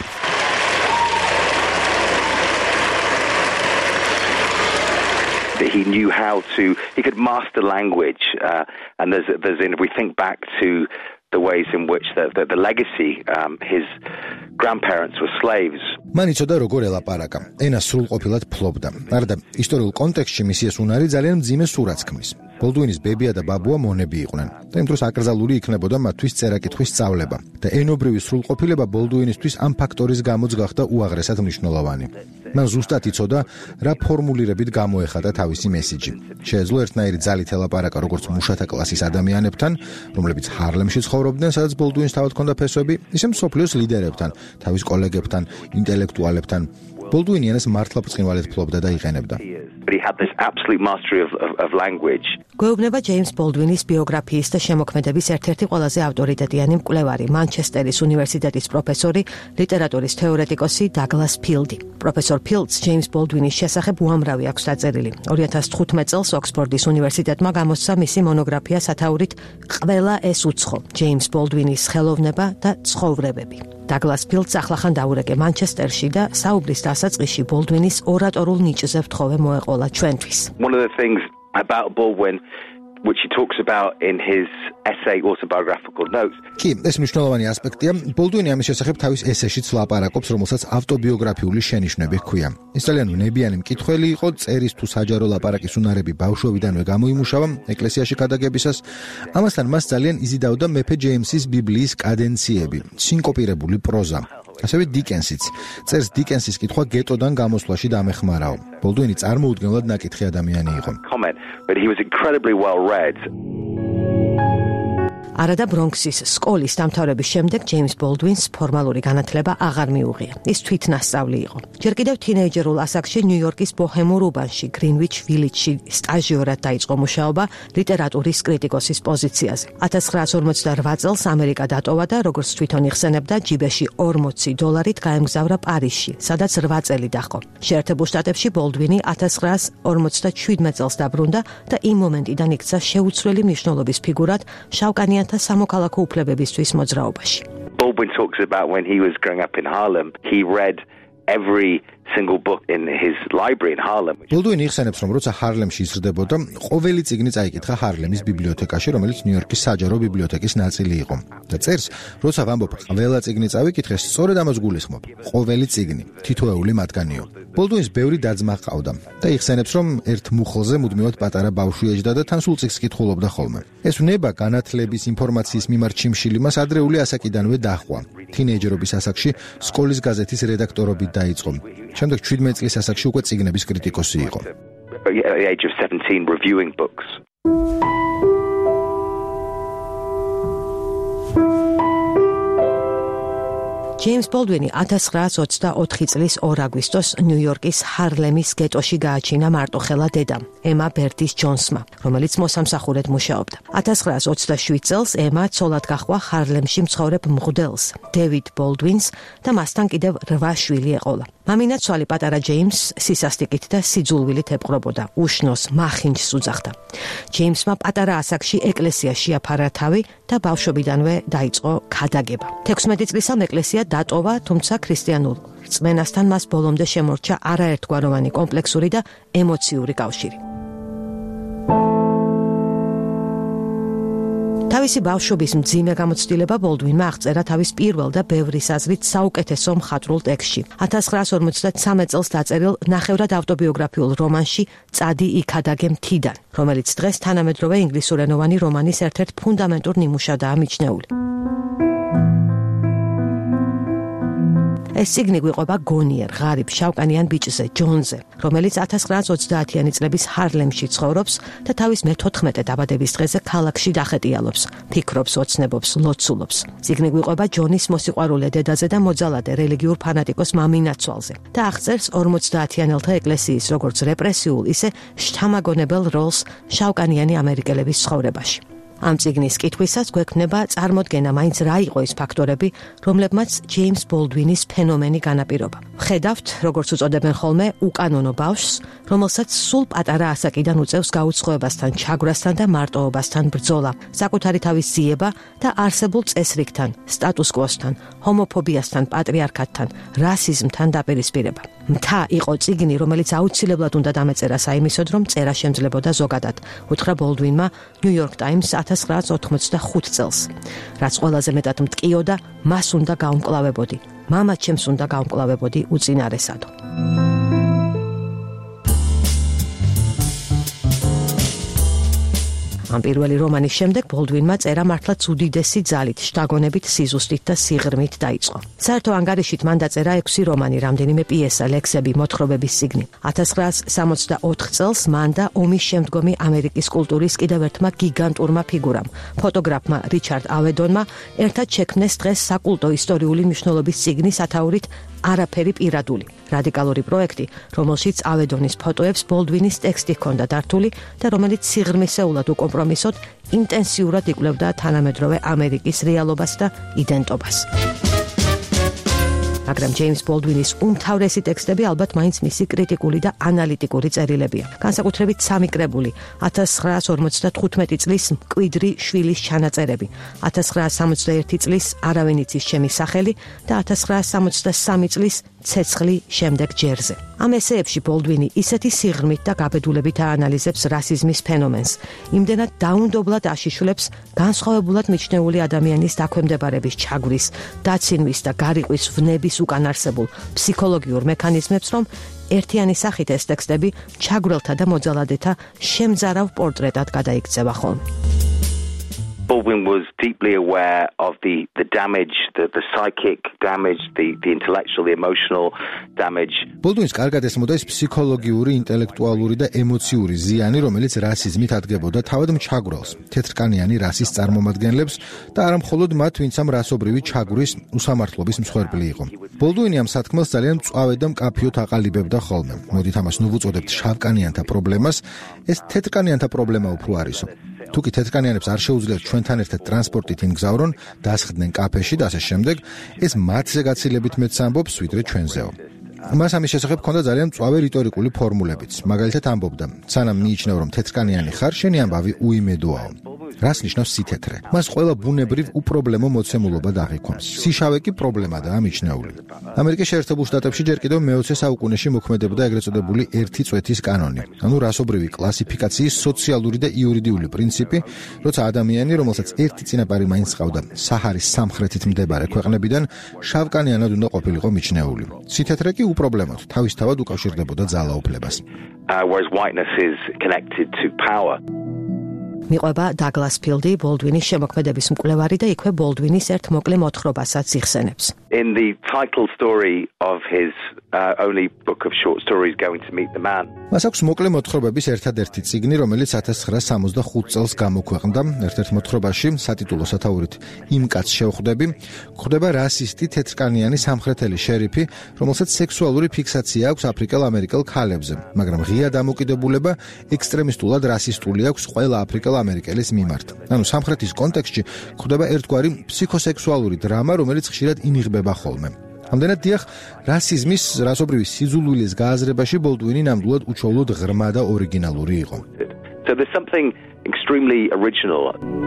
He knew he could master language, and there's if we think back to the ways in which the legacy, his grandparents were slaves. მან იცოდა როგორ ელაპარაკა, ენა სრულყოფილად ფლობდა. არდა ისტორიულ კონტექსტში მისი ეს უნარი ძალიან მძიმე სურათს ქმნის. ბოლდუინის ბებია და ბაბუა მონები იყვნენ და იმ დროს აკრძალული იქნებოდა მათთვის წერა-კითხვის სწავლება და ენობრივი სრულყოფილება ბოლდუინისთვის ამ ფაქტორის გამოც გახდა უაღრესად მნიშვნელოვანი. მან ზუსტად იცოდა, რა ფორმულირებით გამოეხატა თავისი მესიჯი. შეეძლო ერთნაირი ძალით ელაპარაკა როგორც მუშათა კლასის ადამიანებთან, რომლებიც ჰარლემში ცხოვრობდნენ, სადაც ბოლდუინს თავად ჰქონდა ფესვები, ისე მსოფლიოს ლიდერებთან, თავის კოლეგებთან, ინტელექტუალებთან. ბოლდუინი ენას მართლა ბრწყინვალედ ფლობდა და იყენებდა. But he had this absolute mastery of language. გვეუბნება ჯეიმს ბოლდუინის ბიოგრაფიის და შემოქმედების ერთ-ერთი ყველაზე ავტორიტეტიანი მკვლევარი, მანჩესტერის უნივერსიტეტის პროფესორი, ლიტერატურის თეორეტიკოსი დაგლას ფილდი. პროფესორ ფილდს ჯეიმს ბოლდუინის შესახებ უამრავი აქვს დაწერილი. 2015 წელს ოქსფორდის უნივერსიტეტმა გამოსცა მისი მონოგრაფია სათაურით ყველა ეს უცხო, ჯეიმს ბოლდუინის ხელოვნება და ცხოვრებები. დაგლას ფილდს ახლახან დაურეკე მანჩესტერში და საუბრის დასაწყისში ბოლდუინის ორატორულ ნიჭზე ვთხოვე მოეყოლა ჩვენთვის. One of the things about Baldwin, which he talks about in his essay autobiographical notes. კი, ეს მნიშვნელოვანი ასპექტია. ბოლდუინი ამის შესახებ თავის ესეშიც ლაპარაკობს, რომელსაც ავტობიოგრაფიული შენიშვნები ჰქვია. ის ძალიან ნებიანი მკითხველი იყო, წერის თუ საჯარო ლაპარაკის უნარები ბავშვობიდანვე გამოიმუშავა ეკლესიაში გადაგებისას. ამასთან მას ძალიან იზიდავდა მეფე ჯეიმსის ბიბლიის კადენციები, სინკოპირებული პროზა. ასევე დიკენსიც. წერს დიკენსის კითხვა გეტოდან გამოსვლაში დამეხმარაო. ბოლდუინი წარმოუდგენლად ნაკითხი ადამიანი იყო. But he was incredibly well read. არადა ბრონქსის სკოლის დამთავრების შემდეგ ჯეიმს ბოლდუინს ფორმალური განათლება აღარ მიუღია. ის თვითნასწავლი იყო. ჯერ კიდევ თინეიჯერულ ასაკში ნიუ-იორკის ბოჰემურ უბანში, გრინვიჩ ვილიჯში სტაჟიორად დაიწყო მუშაობა ლიტერატურის კრიტიკოსის პოზიციაზე. 1958 წელს ამერიკა დატოვა და როგორც თვითონ იხსენებდა, ჯიბეში $40 გაემგზავრა პარიზში, სადაც 8 წელი დაჰყო. შეერთებულ შტატებში ბოლდუინი 1957 წელს დაბრუნდა და იმ მომენტიდან იქცა შეუცვლელი მნიშვნელობის ფიგურად შავკანიან სამოქალაქო უფლებებისთვის მოძრაობაში. Baldwin talks about when he was growing up in Harlem, he read every single book in his library in Harlem. ბოლდუინი იხსენებს, რომ როცა ჰარლემში იზრდებოდა, ყოველი წიგნი წაიკითხა ჰარლემის ბიბლიოთეკაში, რომელიც ნიუ-იორკის საჯარო ბიბლიოთეკის ნაწილი იყო. და წერს, როცა ვამბობ, ყველა წიგნი წავიკითხე, სწორედ ამას გულისხმობ. ყოველი წიგნი, თითოეული მათგანიო. ბოლდუინს ბევრი და-ძმა ჰყავდა და იხსენებს, რომ ერთ მუხლზე მუდმივად პატარა ბავშვი ეჯდა და თან სულ წიგნს კითხულობდა ხოლმე. ეს ვნება განათლების ინფორმაციის მიმართ ჩიმშილი მას ადრეული ასაკიდანვე დაჰყვა. თინეიჯერობის ასაკში სკოლის გაზეთის რედაქტორობით დაიწყო. შემდეგ 17 წლის ასაკში უკვე წიგნების კრიტიკოსი იყო. At the age of 17 reviewing books. ჯეიმს ბოლდუინი 1924 წლის 2 აგვისტოს ნიუ-იორკის ჰარლემის გეტოში გააჩინა მარტოხელა დედამ, ემა ბერტის ჯონსმა, რომელიც მოსამსახურედ მუშაობდა. 1927 წელს ემა ცოლად გაჰყვა ჰარლემში მცხოვრებ მღვდელს, დევიდ ბოლდუინს და მასთან კიდევ 8 შვილი ეყოლა. მამინაცვალი პატარა ჯეიმს სისასტიკით და სიძულვილით ეპყრობოდა, უშნოს მახინჯს უძახდა. ჯეიმსმა პატარა ასაკში ეკლესიაში აფარა თავი და ბავშვობიდანვე დაიწყო ქადაგება. 16 წლისამ ეკლესია დატოვა, თუმცა ქრისტიანულ რწმენასთან მას ბოლომდე შემორჩა არაერთგვაროვანი კომპლექსური და ემოციური კავშირი. თავისი ბავშვობის მძიმე გამოცდილება ბოლდუინმა აღწერა თავის პირველ და ბევრის აზრით საუკეთესო მხატვრულ ტექსტში. 1953 წელს დაწერილ ნახევრად ავტობიოგრაფიულ რომანში წადი იქადაგე მთიდან, რომელიც დღეს თანამედროვე ინგლისურენოვანი რომანის ერთ-ერთ ფუნდამენტურ ნიმუშადაა მიჩნეული. ეს წიგნი გვიყვება გონიერ, ღარიბ, შავკანიან ბიჭზე, ჯონზე, რომელიც 1930-იანი წლების ჰარლემში ცხოვრობს და თავის მე-14 დაბადების დღეზე ქალაქში დახეტიალობს, ფიქრობს, ოცნებობს, ლოცულობს. წიგნი გვიყვება ჯონის მოსიყვარულე დედაზე და მოძალადე რელიგიურ ფანატიკოს მამინაცვალზე და აღწერს 50-იანელთა ეკლესიის როგორც რეპრესიულ, ისე შთამაგონებელ როლს შავკანიანი ამერიკელების ცხოვრებაში. ამ წიგნის კითხვისას გვექნება წარმოდგენა მაინც რა იყო ის ფაქტორები, რომლებმაც ჯეიმს ბოლდუინის ფენომენი განაპირობა. ხედავთ, როგორც უწოდებენ ხოლმე, უკანონო ბავშვს, რომელსაც სულ პატარა ასაკიდან უწევს გაუცხოებასთან, ჩაგვრასთან და მარტოობასთან ბრძოლა, საკუთარი თავის ძიება და არსებულ წესრიგთან, სტატუს-კვოსთან, ჰომოფობიასთან, პატრიარქატთან, რასიზმთან დაპირისპირება. მთა იყო წიგნი, რომელიც აუცილებლად უნდა დამეწერა საიმისოდ, რომ წერა შემძლებოდა ზოგადად, უთხრა ბოლდუინმა New York Times 1985 წელს. რაც ყველაზე მეტად მტკიოდა, მას უნდა გაუმკლავებოდი. მამაც ჩემს უნდა გაუმკლავებოდი უწინარესადო. ამ პირველი რომანის შემდეგ ბოლდუინმა წერა მართლაც უდიდესი ძალით, შთაგონებით, სიზუსტით და სიღრმით დაიწყო. საერთო ანგარიშით მან დაწერა 6 რომანი, რამდენიმე პიესა, ლექსები, მოთხრობების წიგნი. 1964 წელს მან და ომის შემდგომი ამერიკის კულტურის კიდევ ერთმა გიგანტურმა ფიგურამ, ფოტოგრაფმა რიჩარდ ავედონმა ერთად შექმნეს დღეს საკულტო ისტორიული მნიშვნელობის წიგნი სათაურით არაფერი პირადული. რადიკალური პროექტი, რომელშიც ავედონის ფოტოებს ბოლდუინის ტექსტი ჰქონდა დართული და რომელიც სიღრმისეულად უკომპრომისოდ ინტენსიურად იკვლევდა თანამედროვე ამერიკის რეალობას და იდენტობას. მაგრამ ჯეიმს ბოლდუინის უმთავრესი ტექსტები ალბათ მაინც მისი კრიტიკული და ანალიტიკური წერილებია. განსაკუთრებით 3 კრებული, 1955 წლის მკვიდრი შვილის ჩანაწერები, 1961 წლის არავინ იცის ჩემი სახელი და 1963 წლის ცეცხლი შემდეგ ჯერზე. ამ ესეებში ბოლდუინი ისეთი სიღრმით და გაბედულებით აანალიზებს რასიზმის ფენომენს, იმდენად დაუნდობლად აშიშვლებს განსხვავებულად მიჩნეული ადამიანის დაქვემდებარების ჩაგვრის, დაცინვის და გარიყვის ვნების უკანარსებულ ფსიქოლოგიურ მექანიზმებს, რომ ერთიანი სახით ეს ტექსტები ჩაგვრელთა და მოძალადეთა შემძარავ პორტრეტად გადაიქცევა ხოლმე. Baldwin was deeply aware of the damage, the psychic damage, the intellectual, the emotional damage. ბოლდუინს კარგად ესმოდა ის ფსიქოლოგიური, ინტელექტუალური და ემოციური ზიანი, რომელიც რასიზმით ადგებოდა თავად მჩაგვრელს, თეთრკანიანი რასის წარმომადგენლებს და არა მხოლოდ მათ, ვინც ამ რასობრივი ჩაგვრის უსამართლობის მსხვერპლი იყო. ბოლდუინი ამ სათქმელს ძალიან მწვავე და მკაფიოდ აყალიბებდა ხოლმე. მოდით ამას ნუ ვუწოდებთ შავკანიანთა პრობლემას, ეს თეთრკანიანთა პრობლემა უფრო არისო. თუკი თეთრკანიანებს არ შეუძლიათ ჩვენთან ერთად ტრანსპორტით იმგზავრონ, დასხდნენ კაფეში და ასე შემდეგ, ეს მათზე გაცილებით მეტს ამბობს, ვიდრე ჩვენზეო. მას ამის შესახებ ჰქონდა ძალიან მწვავე რიტორიკული ფორმულებიც. მაგალითად ამბობდა: "სანამ მიიჩნევ, რომ თეთრკანიანი ხარ, შენი ამბავი უიმედოაო." რას ნიშნავს სითეთრე? მას ყველა ბუნებრივ უპრობლემო მოცემულობა დაღიქვამს. სიშავე კი პრობლემადაა მიჩნეული. ამერიკის შეერთებულ შტატებში ჯერ კიდევ მე-20 საუკუნეში მოქმედებდა ეგრეთ წოდებული ერთი წვეთის კანონი. ანუ რასობრივი კლასიფიკაციის სოციალური და იურიდიული პრინციპი, როცა ადამიანი, რომელსაც ერთი წინაპარი მაინც ჰყავდა საჰარის სამხრეთით მდებარე ქვეყნებიდან, შავკანიანად უნდა ყოფილიყო მიჩნეული. სითეთრე კი უპრობლემოდ თავისთავად უკავშირდებოდა ძალაუფლებას. Whereas whiteness is connected to power. მიყვება დაგლას ფილდი, ბოლდვინის შემოქმედების მკვლევარი და იქვე ბოლდვინის ერთ მოკლე მოთხრობასაც იხსენებს. In the title story of his only book of short stories, Going to Meet the Man. მას აქვს მოკლე მოთხრობების ერთადერთი წიგნი, რომელიც 1965 წელს გამოქვეყნდა. ერთ-ერთ მოთხრობაში, სატიტულო სათაურით იმ კაცს შევხვდები, გვხვდება რასისტი თეთრკანიანი სამხრეთელი შერიფი, რომელსაც სექსუალური ფიქსაცია აქვს აფრიკელ-ამერიკელ ქალებზე, მაგრამ ღია დამოკიდებულება ექსტრემისტულად რასისტული აქვს ყველა აფრიკელ-ამერიკელის მიმართ. ანუ სამხრეთის კონტექსტში გვხვდება ერთგვარი ფსიქოსექსუალური დრამა, რომელიც ხშირად ინიღბება ხოლმე. ამდენად დიახ, რასიზმის, რასობრივი სიძულვილის გააზრებაში ბოლდვინი ნამდვილად უჩვეულოდ ღრმა და ორიგინალური იყო. So there's something extremely original.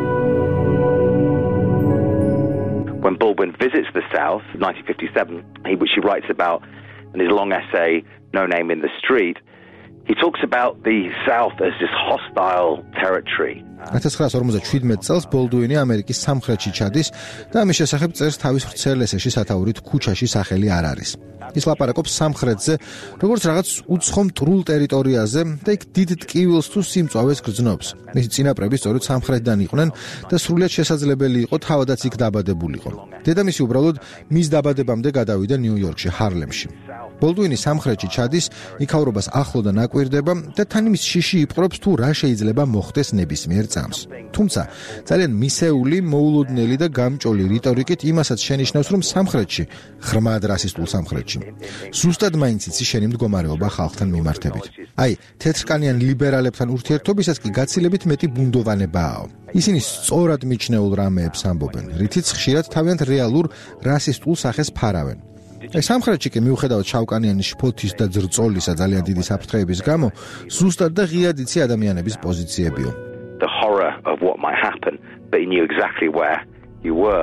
When Baldwin visits the South, 1957, which he writes about in his long essay, No Name in the Street, he talks about the South as this hostile territory. 1957 წელს ბოლდუინი ამერიკის სამხრეთში ჩადის და ამის შესახებ წერს თავის ვრცელ ესეში სათაურით ქუჩაში სახელი არ არის. ის ლაპარაკობს სამხრეთზე, როგორც რაღაც უცხო მტრულ ტერიტორიაზე და იქ დიდ ტკივილს თუ სიმწვავეს გრძნობს. მისი წინაპრები სწორედ სამხრეთიდან იყვნენ და სრულიად შესაძლებელი იყო თავადაც იქ დაბადებულიყო. დედამისი უბრალოდ მის დაბადებამდე გადავიდა ნიუ-იორკში, ჰარლემში. ბოლდუინი სამხრეთში ჩადის, იქაურობას ახლოდან აკვირდება და თან იმის შიში იპყრობს თუ რა შეიძლება მოხდეს ნებისმიერ წამს. თუმცა ძალიან მისეული, მოულოდნელი და გამჭოლი რიტორიკით იმასაც შენიშნავს, რომ სამხრეთში, ღრმად რასისტულ სამხრეთში, ზუსტად მაინც იცი შენი მდგომარეობა ხალხთან მიმართებით. აი, თეთრკანიან ლიბერალებთან ურთიერთობისას კი გაცილებით მეტი ბუნდოვანებაა. ისინი სწორად მიჩნეულ რამეებს ამბობენ, რითიც ხშირად თავიანთ რეალურ რასისტულ სახეს ფარავენ. სამხრეთში კი მიუხედავად შავკანიანი შფოთის და ძრწოლისა ძალიან დიდი საფრთხეების გამო, ზუსტად და ღიად იცი ადამიანების პოზიციებიო. The horror of what might happen, but he knew exactly where you were.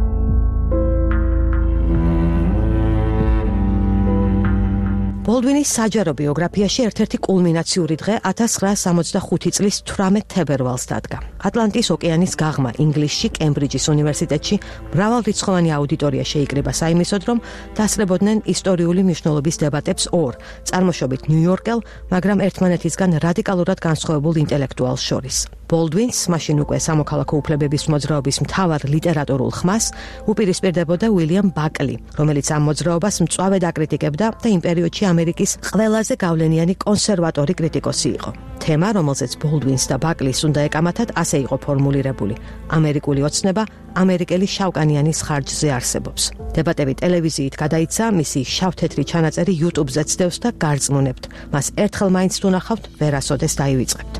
ბოლდვინის საჯარო ბიოგრაფიაში ერთ-ერთი კულმინაციური დღე 1965 წლის 18 თებერვალს დადგა. ატლანტის ოკეანის გაღმა ინგლისში, კემბრიჯის უნივერსიტეტში მრავალრიცხოვანი აუდიტორია შეიკრიბა საიმისოდ, რომ დასწრებოდნენ ისტორიული მნიშვნელობის დებატებს ორ, წარმოშობით ნიუ-იორკელ, მაგრამ ერთმანეთისგან რადიკალურად განსხვავებულ ინტელექტუალს შორის. ბოლდვინს, მაშინ უკვე სამოქალაქო უფლებების მოძრაობის მთავარ ლიტერატურულ ხმას, უპირისპირდებოდა უილიამ ბაკლი, რომელიც ამ მოძრაობას მწვავედ აკრიტიკებდა და იმ პერიოდში ამერიკის ყველაზე გავლენიანი კონსერვატორი კრიტიკოსი იყო. თემა, რომელზეც ბოლდვინს და ბაკლის უნდა ეკამათათ, ასე იყო ფორმულირებული: ამერიკული ოცნება ამერიკელი შავკანიანის ხარჯზე არსებობს. დებატები ტელევიზიით გადაიცა, მისი შავ-თეთრი ჩანაწერი YouTube-ზე ცდევს და გარწმუნებთ. მას ერთხელ მაინც თუ ნახავთ, ვერასოდეს დაივიწყებთ.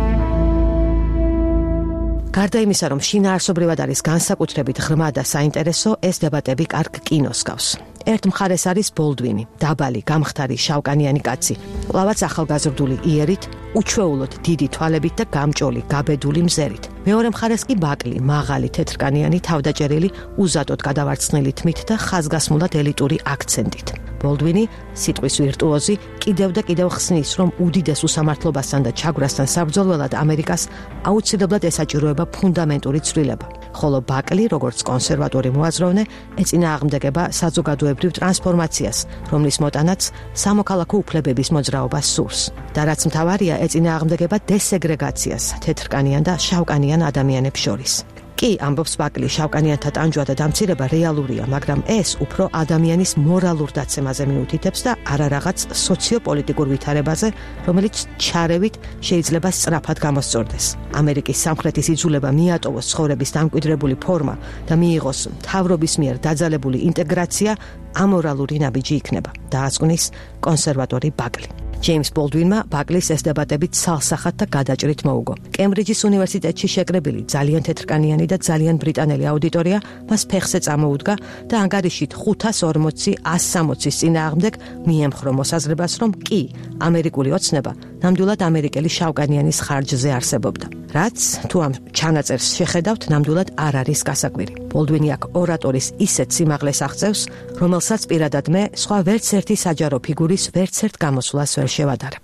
გარდა იმისა, რომ შინაარსობრივად არის განსაკუთრებით ღრმა და საინტერესო, ეს დებატები კარგ კინოს გავს. ერთ მხარეს არის ბოლდვინი, დაბალი, გამხდარი, შავკანიანი კაცი, ყლავაც ახალგაზრდული იერით, უჩვეულოდ დიდი თვალებით და გამჭოლი, გაბედული მზერით. მეორე მხარეს კი ბაკლი, მაღალი, თეთრკანიანი, თავდაჭერილი, უზადოდ გადავარცხნილი თმით და ხაზგასმულად ელიტური აქცენტით. ბოლდვინი, სიტყვის ვირტუოზი, კიდევ და კიდევ ხსნის, რომ უდიდეს უსამართლობასთან და ჩაგვრასთან საბრძოლველად ამერიკას აუცილებლად ესაჭიროება ფუნდამენტური ცვლილება. ხოლო ბაკლი, როგორც კონსერვატორი მოაზროვნე, ეწინააღმდეგება საზოგადოებრივ ტრანსფორმაციას, რომლის მოტანაც სამოქალაქო უფლებების მოძრაობას სურს. და რაც მთავარია, ეწინააღმდეგება დესეგრეგაციას თეთრკანიან და შავკანიან ადამიანებს შორის. კი, ამბობს ბაკლი, შავკანიანთა ტანჯვა და დამცირება რეალურია, მაგრამ ეს უფრო ადამიანის მორალურ დაცემაზე მიუთითებს და არა რაღაც სოციოპოლიტიკურ ვითარებაზე, რომელიც ჩარევით შეიძლება სწრაფად გამოსწორდეს. ამერიკის სამხრეთის იძულება მიატოვოს ცხოვრების დამკვიდრებული ფორმა და მიიღოს მთავრობის მიერ დაძალებული ინტეგრაცია ამორალური ნაბიჯი იქნება, დაასკვნის კონსერვატორი ბაკლი. ჯეიმს ბოლდვინმა ბაკლის ეს დებატებით ცალსახად და გადაჭრით მოუგო. კემბრიჯის უნივერსიტეტში შეკრებილი ძალიან თეთრკანიანი და ძალიან ბრიტანელი აუდიტორია მას ფეხზე წამოუდგა და ანგარიშით 540-160-ის წინააღმდეგ მიემხრო მოსაზრებას, რომ კი, ამერიკული ოცნება ნამდვილად ამერიკელი შავკანიანის ხარჯზე არსებობდა. რაც თუ ამ ჩანაწერს შეხედავთ, ნამდვილად არ არის გასაკვირი. ბოლდვინი აქ ორატორის ისეთ სიმაღლეს აღწევს, რომელსაც პირადად მე სხვა ვერც ერთი საჯარო ფიგურის ვერც ერთ გამოსვლას ვერ შევადარებ.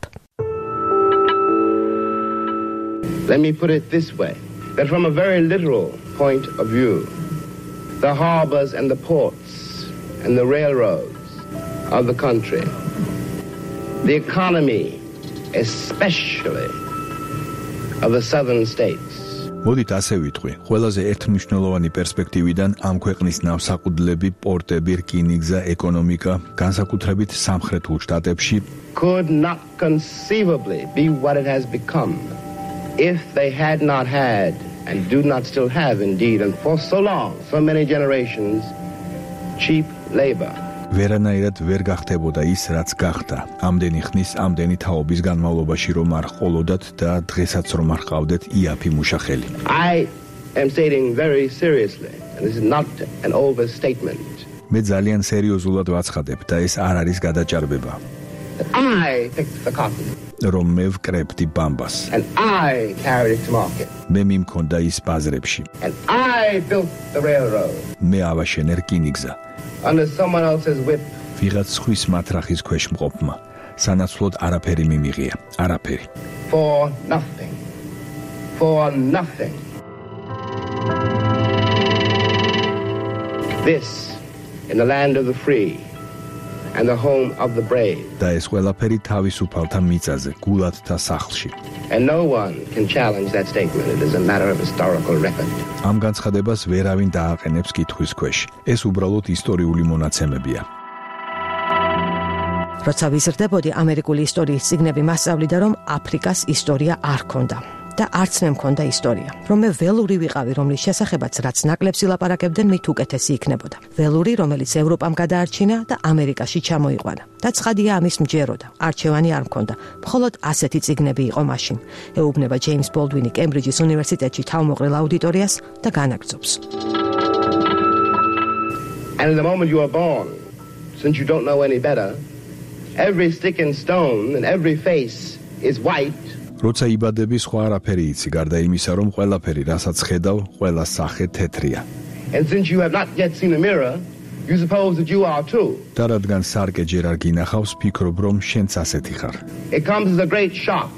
Let me put it this way, that from a very literal point of view, the harbors and the ports and the railroads of the country, the economy, especially of the southern states. მოდით ასე ვიტყვი, ყველაზე ერთმნიშვნელოვანი პერსპექტივიდან ამ ქვეყნის ნავსაყუდლები, პორტები, რკინიგზა, ეკონომიკა, განსაკუთრებით სამხრეთულ შტატებში could not conceivably be what it has become if they had not had and do not still have indeed and for so long, so many generations, cheap labor. ვერანაირად ვერ გახდებოდა ის, რაც გახდა. ამდენი ხნის, ამდენი თაობის განმავლობაში რომ არ ყოლოდათ და დღესაც რომ არ ყავდეთ იაფი მუშახელი. I am stating very seriously, and this is not an overstatement. მე ძალიან სერიოზულად ვაცხადებ და ეს არ არის გადაჭარბება. I picked the cotton. რომ მე ვკრებდი ბამბას. And I carried it to market. მე მიმქონდა ის ბაზრებში. And I built the railroad. მე ავაშენე რკინიგზა. Under someone else's whip. ვიღაც ხვის მათრახის ქვეშ მყოფმა. სანაცვლოდ არაფერი მიმიღია. არაფერი. For nothing. For nothing. This in the land of the free and the home of the brave. და ეს ყველაფერი თავისუფალთა მიწაზე, გულადთა სახლში. And no one can challenge that statement. It is a matter of historical record. ამ განცხადებას ვერავინ დააყენებს კითხვის ქვეშ. ეს უბრალოდ ისტორიული მონაცემებია. როცა ვიზრდებოდი ამერიკული ისტორიის წიგნები მასწავლიდა, რომ აფრიკას ისტორია არ ქონდა. და არც მე მქონდა ისტორია. რომ მე ველური ვიყავი, რომლის შესახებაც რაც ნაკლებს ილაპარაკებდნენ, მით უკეთესი იქნებოდა. ველური, რომელიც ევროპამ გადაარჩინა და ამერიკაში ჩამოიყვანა. და ცხადია ამის მჯეროდა. არჩევანი არ მქონდა. მხოლოდ ასეთი წიგნები იყო მაშინ. ეუბნება ჯეიმს ბოლდვინი კემბრიჯის უნივერსიტეტში თავმოყრილ აუდიტორიას და განაგრძობს. And in the moment you are born, since you don't know any better, every stick and stone and every face is white. როცა იბადები, სხვა არაფერი იცი, გარდა იმისა, რომ ყველაფერი, რასაც ხედავ, ყველა სახე თეთრია. And since you have not yet seen a mirror, you suppose that you are too. და რადგან სარკე ჯერ არ გინახავს, ფიქრობ, რომ შენც ასეთი ხარ. It comes as a great shock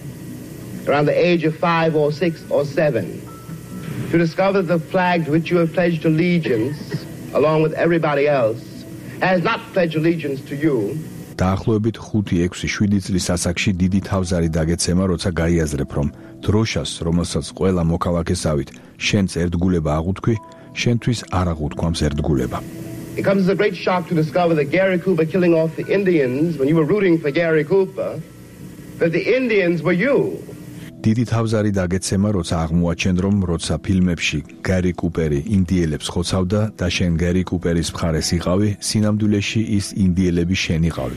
around the age of 5 or 6 or 7 to discover that the flag to which you have pledged allegiance, along with everybody else, has not pledged allegiance to you. დაახლოებით 5, 6, 7 წლის ასაკში დიდი თავზარი დაგეცემა, როცა გაიაზრებ, რომ დროშას, რომელსაც ყველა მოქალაქესავით, შენც ერთგულება აღუთქვი, შენთვის არ აღუთქვამს ერთგულება. It comes as a great shock to discover that Gary Cooper killing off the Indians when you were rooting for Gary Cooper, that the Indians were you. დიდი თავზარი დაგეცემა, როცა აღმოაჩენ, რომ როცა ფილმებში გარი კუპერი ინდიელებს ხოცავდა და შენ გარი კუპერის მხარეს იყავი, სინამდვილეში ის ინდიელები შენ იყავი.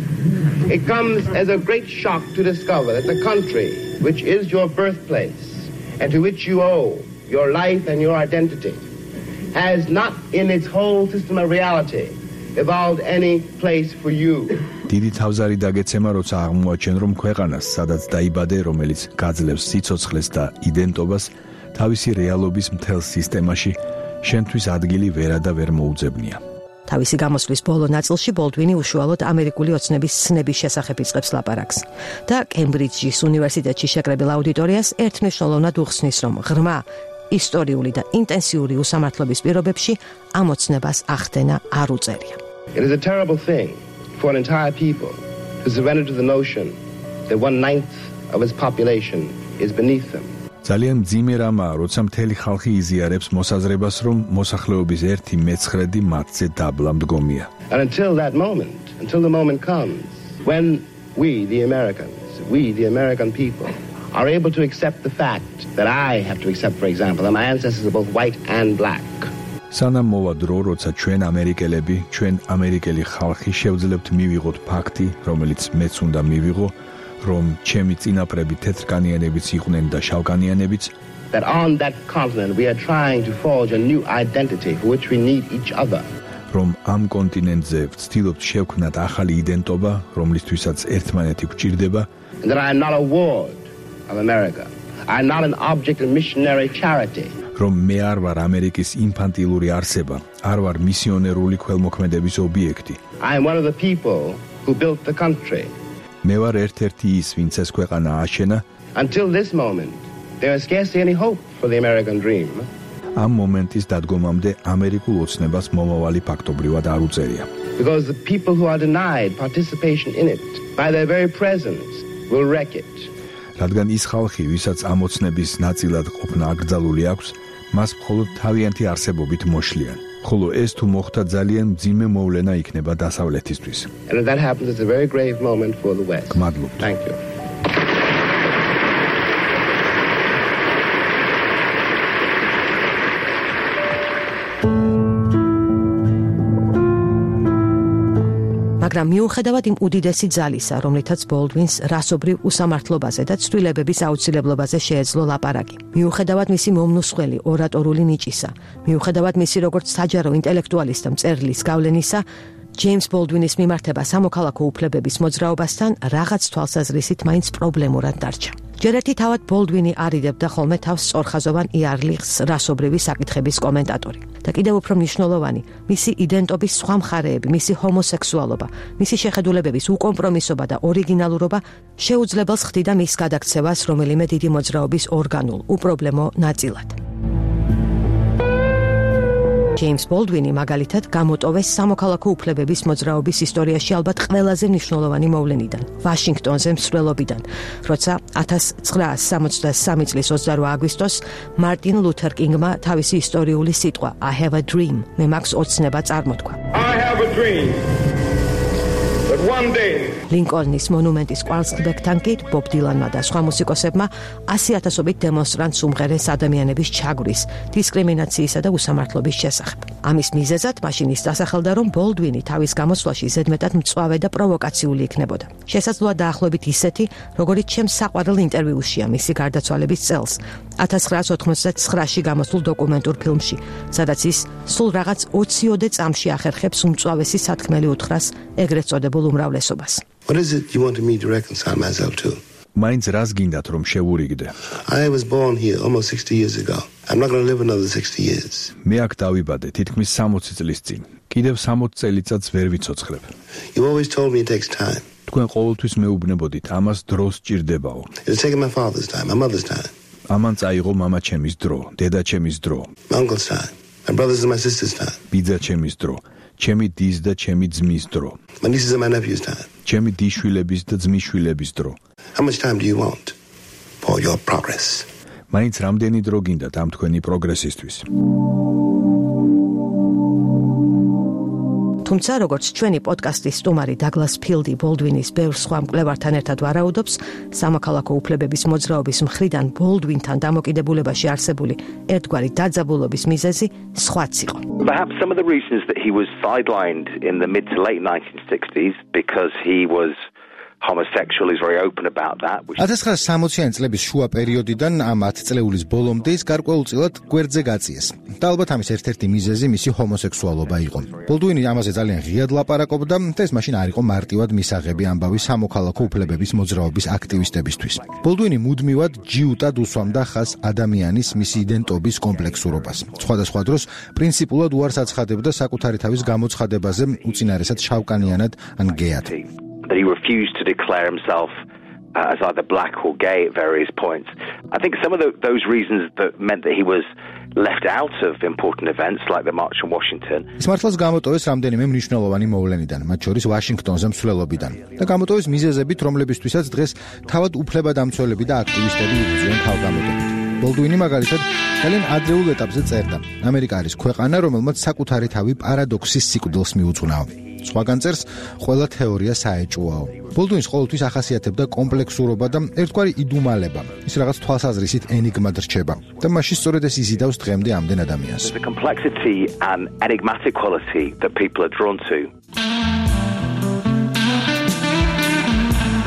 It comes as a great shock to discover that the country which is your birthplace and to which you owe your life and your identity has not in its whole system of reality evolved any place for you. დიდი თავზარი დაგეცემა, როცა აღმოაჩენ, რომ ქვეყანას, სადაც დაიბადე, რომელიც გაძლევს სიცოცხლეს და იდენტობას, თავისი რეალობის მთელ სისტემაში შენთვის ადგილი ვერა და ვერ მოუძებნია. თავისი გამოსვლის ბოლო ნაწილში ბოლდვინი უშუალოდ ამერიკული ოცნების ცნების შესახებ იწყებს ლაპარაკს და კემბრიჯის უნივერსიტეტში შეკრებილ აუდიტორიას ერთმნიშვნელოვნად უხსნის, რომ ღრმა ისტორიული და ინტენსიური უსამართლობის პირობებში ამ ოცნებას ახდენა არ უწერია. It is a terrible thing for an entire people to surrender to the notion that 1/9 of its population is beneath them. ძალიან მძიმე რამაა, როცა მთელი ხალხი იზიარებს მოსაზრებას, რომ მოსახლეობის 1/9 მათზე დაბლა მდგომია. And until that moment, until the moment comes when we, the American people, are able to accept the fact that I have to accept, for example, that my ancestors are both white and black. სანამ მოვა დრო, როცა ჩვენ ამერიკელები, ჩვენ ამერიკელი ხალხი შევძლებთ მივიღოთ ფაქტი, რომელიც მეც უნდა მივიღო, რომ ჩემი წინაპრები თეთრკანიანებიც იყვნენ და შავკანიანებიც, that on that continent we are trying to forge a new identity for which we need each other. რომ ამ კონტინენტზე ვცდილობთ შევქმნათ ახალი იდენტობა, რომლისთვისაც ერთმანეთი გვჭირდება. And that I am not a ward of America. I am not an object of missionary charity. რომ მე არ ვარ ამერიკის ინფანტილური არსება, არ ვარ მისიონერული ქველმოქმედების ობიექტი. I am one of the people who built the country. მე ვარ ერთ-ერთი ის, ვინც ეს ქვეყანა აშენა. Until this moment, there is scarcely any hope for the American dream. ამ მომენტის დადგომამდე ამერიკულ ოცნებას მომავალი ფაქტობრივად არ უწერია. Because the people who are denied participation in it, by their very presence, will wreck it. რადგან ის ხალხი, ვისაც ამ ოცნების ნაწილად ყოფნა აკრძალული აქვს, მას მხოლოდ თავიანთი არსებობით მოშლიან. ხოლო ეს თუ მოხდა ძალიან მძიმე მოვლენა იქნება დასავლეთისთვის. And if that happens, it's a very grave moment for the West. გმადლობთ. Thank you. მაგრამ მიუხედავად იმ უდიდესი ძალისა, რომლითაც ბოლდვინს რასობრივ უსამართლობაზე და ცვლილებების აუცილებლობაზე შეეძლო ლაპარაკი, მიუხედავად მისი მომნუსხველი ორატორული ნიჭისა, მიუხედავად მისი როგორც საჯარო ინტელექტუალის და მწერლის გავლენისა, ჯეიმს ბოლდვინის მიმართება სამოქალაქო უფლებების მოძრაობასთან რაღაც თვალსაზრისით მაინც პრობლემურად დარჩა. ჯერ ერთი თავად ბოლდვინი არიდებდა ხოლმე თავს სწორხაზოვან იარლიხს რასობრივი საკითხების კომენტატორი. და კიდევ უფრო მნიშვნელოვანი, მისი იდენტობის სხვა მხარეები, მისი ჰომოსექსუალობა, მისი შეხედულებების უკომპრომისობა და ორიგინალურობა შეუძლებელს ხდიდა მის გადაქცევას რომელიმე დიდი მოძრაობის ორგანულ, უპრობლემო ნაწილად. ჯეიმს ბოლდვინი მაგალითად გამოტოვეს სამოქალაქო უფლებების მოძრაობის ისტორიაში ალბათ ყველაზე მნიშვნელოვანი მოვლენიდან, ვაშინგტონზე მსვლელობიდან, როცა 1963 წლის 28 აგვისტოს მარტინ ლუთერ კინგმა თავისი ისტორიული სიტყვა I have a dream, მე მაქვს ოცნება წარმოთქვა. I have a dream that one day ლინკოლნის მონუმენტის კვალსტბეკთან კი ბობ დილანმა და სხვა მუსიკოსებმა 100,000-ობით დემონსტრანტს უმღერეს ადამიანების ჩაგვრის, დისკრიმინაციისა და უსამართლობის შესახებ. ამის მიზეზად მაშინ ის დასახელდა, რომ ბოლდვინი თავის გამოსვლაში ზედმეტად მწვავე და პროვოკაციული იქნებოდა. შესაძლოა დაახლოებით ისეთი, როგორიც ჩემს საყვარელ ინტერვიუშია მისი გარდაცვალების წელს, 1989-ში გამოსულ დოკუმენტურ ფილმში, სადაც ის სულ რაღაც 20-ოდე წამში ახერხებს უმწვავესი სათქმელი უთხრას ეგრეთ წოდებულ უმრავლესობას. What is it you wanted me to reconcile myself to? მაინც რას გინდათ რომ შევურიგდე? I was born here almost 60 years ago. I'm not going to live another 60 years. მე აქ დავიბადე თითქმის 60 წლის წინ. კიდევ 60 წელიწადს ვერ ვიცოცხლებ. You always told me it takes time. თქვენ ყოველთვის მეუბნებოდით, ამას დრო სჭირდებაო. It's taken my father's time, my mother's time. ამან წაიღო მამა ჩემის დრო, დედა ჩემის დრო. My uncle's time, my brother's and my sister's time. ბიძა ჩემის დრო, ჩემი დის და ჩემი ძმის დრო. My nieces and my nephew's time. ჩემი დიშვილების და ძმისშვილების დრო. How much time do you want for your progress? მაინც რამდენი დრო გინდათ ამ თქვენი პროგრესისთვის? თუმცა როგორც ჩვენი პოდკასტის სტუმარი დაგლას ფილდი ბოლდვინის ბევრ სხვა მკვლევართან ერთად ვარაუდობს, სამოქალაქო უფლებების მოძრაობის მხრიდან ბოლდვინთან დამოკიდებულებაში არსებული ერთგვარი დაძაბულობის მიზეზი სხვაც იყო. Perhaps some of the reasons that he was sidelined in the mid to late 1960s because he was homosexual, is very open about that. 1960-იან წლების შუა პერიოდიდან ამ 10 წლეულის ბოლომდე ის გარკვეულწილად გვერდზე გაწიეს. და ალბათ ამის ერთ-ერთი მიზეზი მისი ჰომოსექსუალობა იყო. ბოლდვინი ამაზე ძალიან ღიად ლაპარაკობდა და ეს მაშინ არ იყო მარტივად მისაღები ამბავი სამოქალაქო უფლებების მოძრაობის აქტივისტებისთვის. ბოლდვინი მუდმივად ჯიუტად უსვამდა ხაზს ადამიანის მისი იდენტობის კომპლექსურობას. სხვადასხვა დროს პრინციპულად უარს აცხადებდა საკუთარი თავის გამოცხადებაზე, უწინარესად შავკანიანად ან გეად. That he refused to declare himself as either black or gay at various points. I think some of those reasons that meant that he was left out of important events like the March on Washington. ის მართლაც გამოტოვეს რამდენიმე მნიშვნელოვანი მოვლენიდან, მათ შორის ვაშინგტონზე მსვლელობიდან და გამოტოვეს მიზეზებით, რომლებისთვისაც დღეს თავად უფლებადამცველები და აქტივისტები იბრძვიან თავგამოდებით. ბოლდვინი მაგალითად ძალიან ადრეულ ეტაპზე წერდა: ამერიკა არის ქვეყანა, რომელმაც საკუთარი თავი პარადოქსის სიკვდილს მიუძღვნაო. სხვაგან წერს, ყველა თეორია საეჭვოაო. ბოლდვინს ყოველთვის ახასიათებდა კომპლექსურობა და ერთგვარი იდუმალება. ის რაღაც თვალსაზრისით ენიგმად რჩება და მაშინ სწორედ ეს იზიდავს დღემდე ამდენ ადამიანს. The complexity and enigmatic quality that people are drawn to.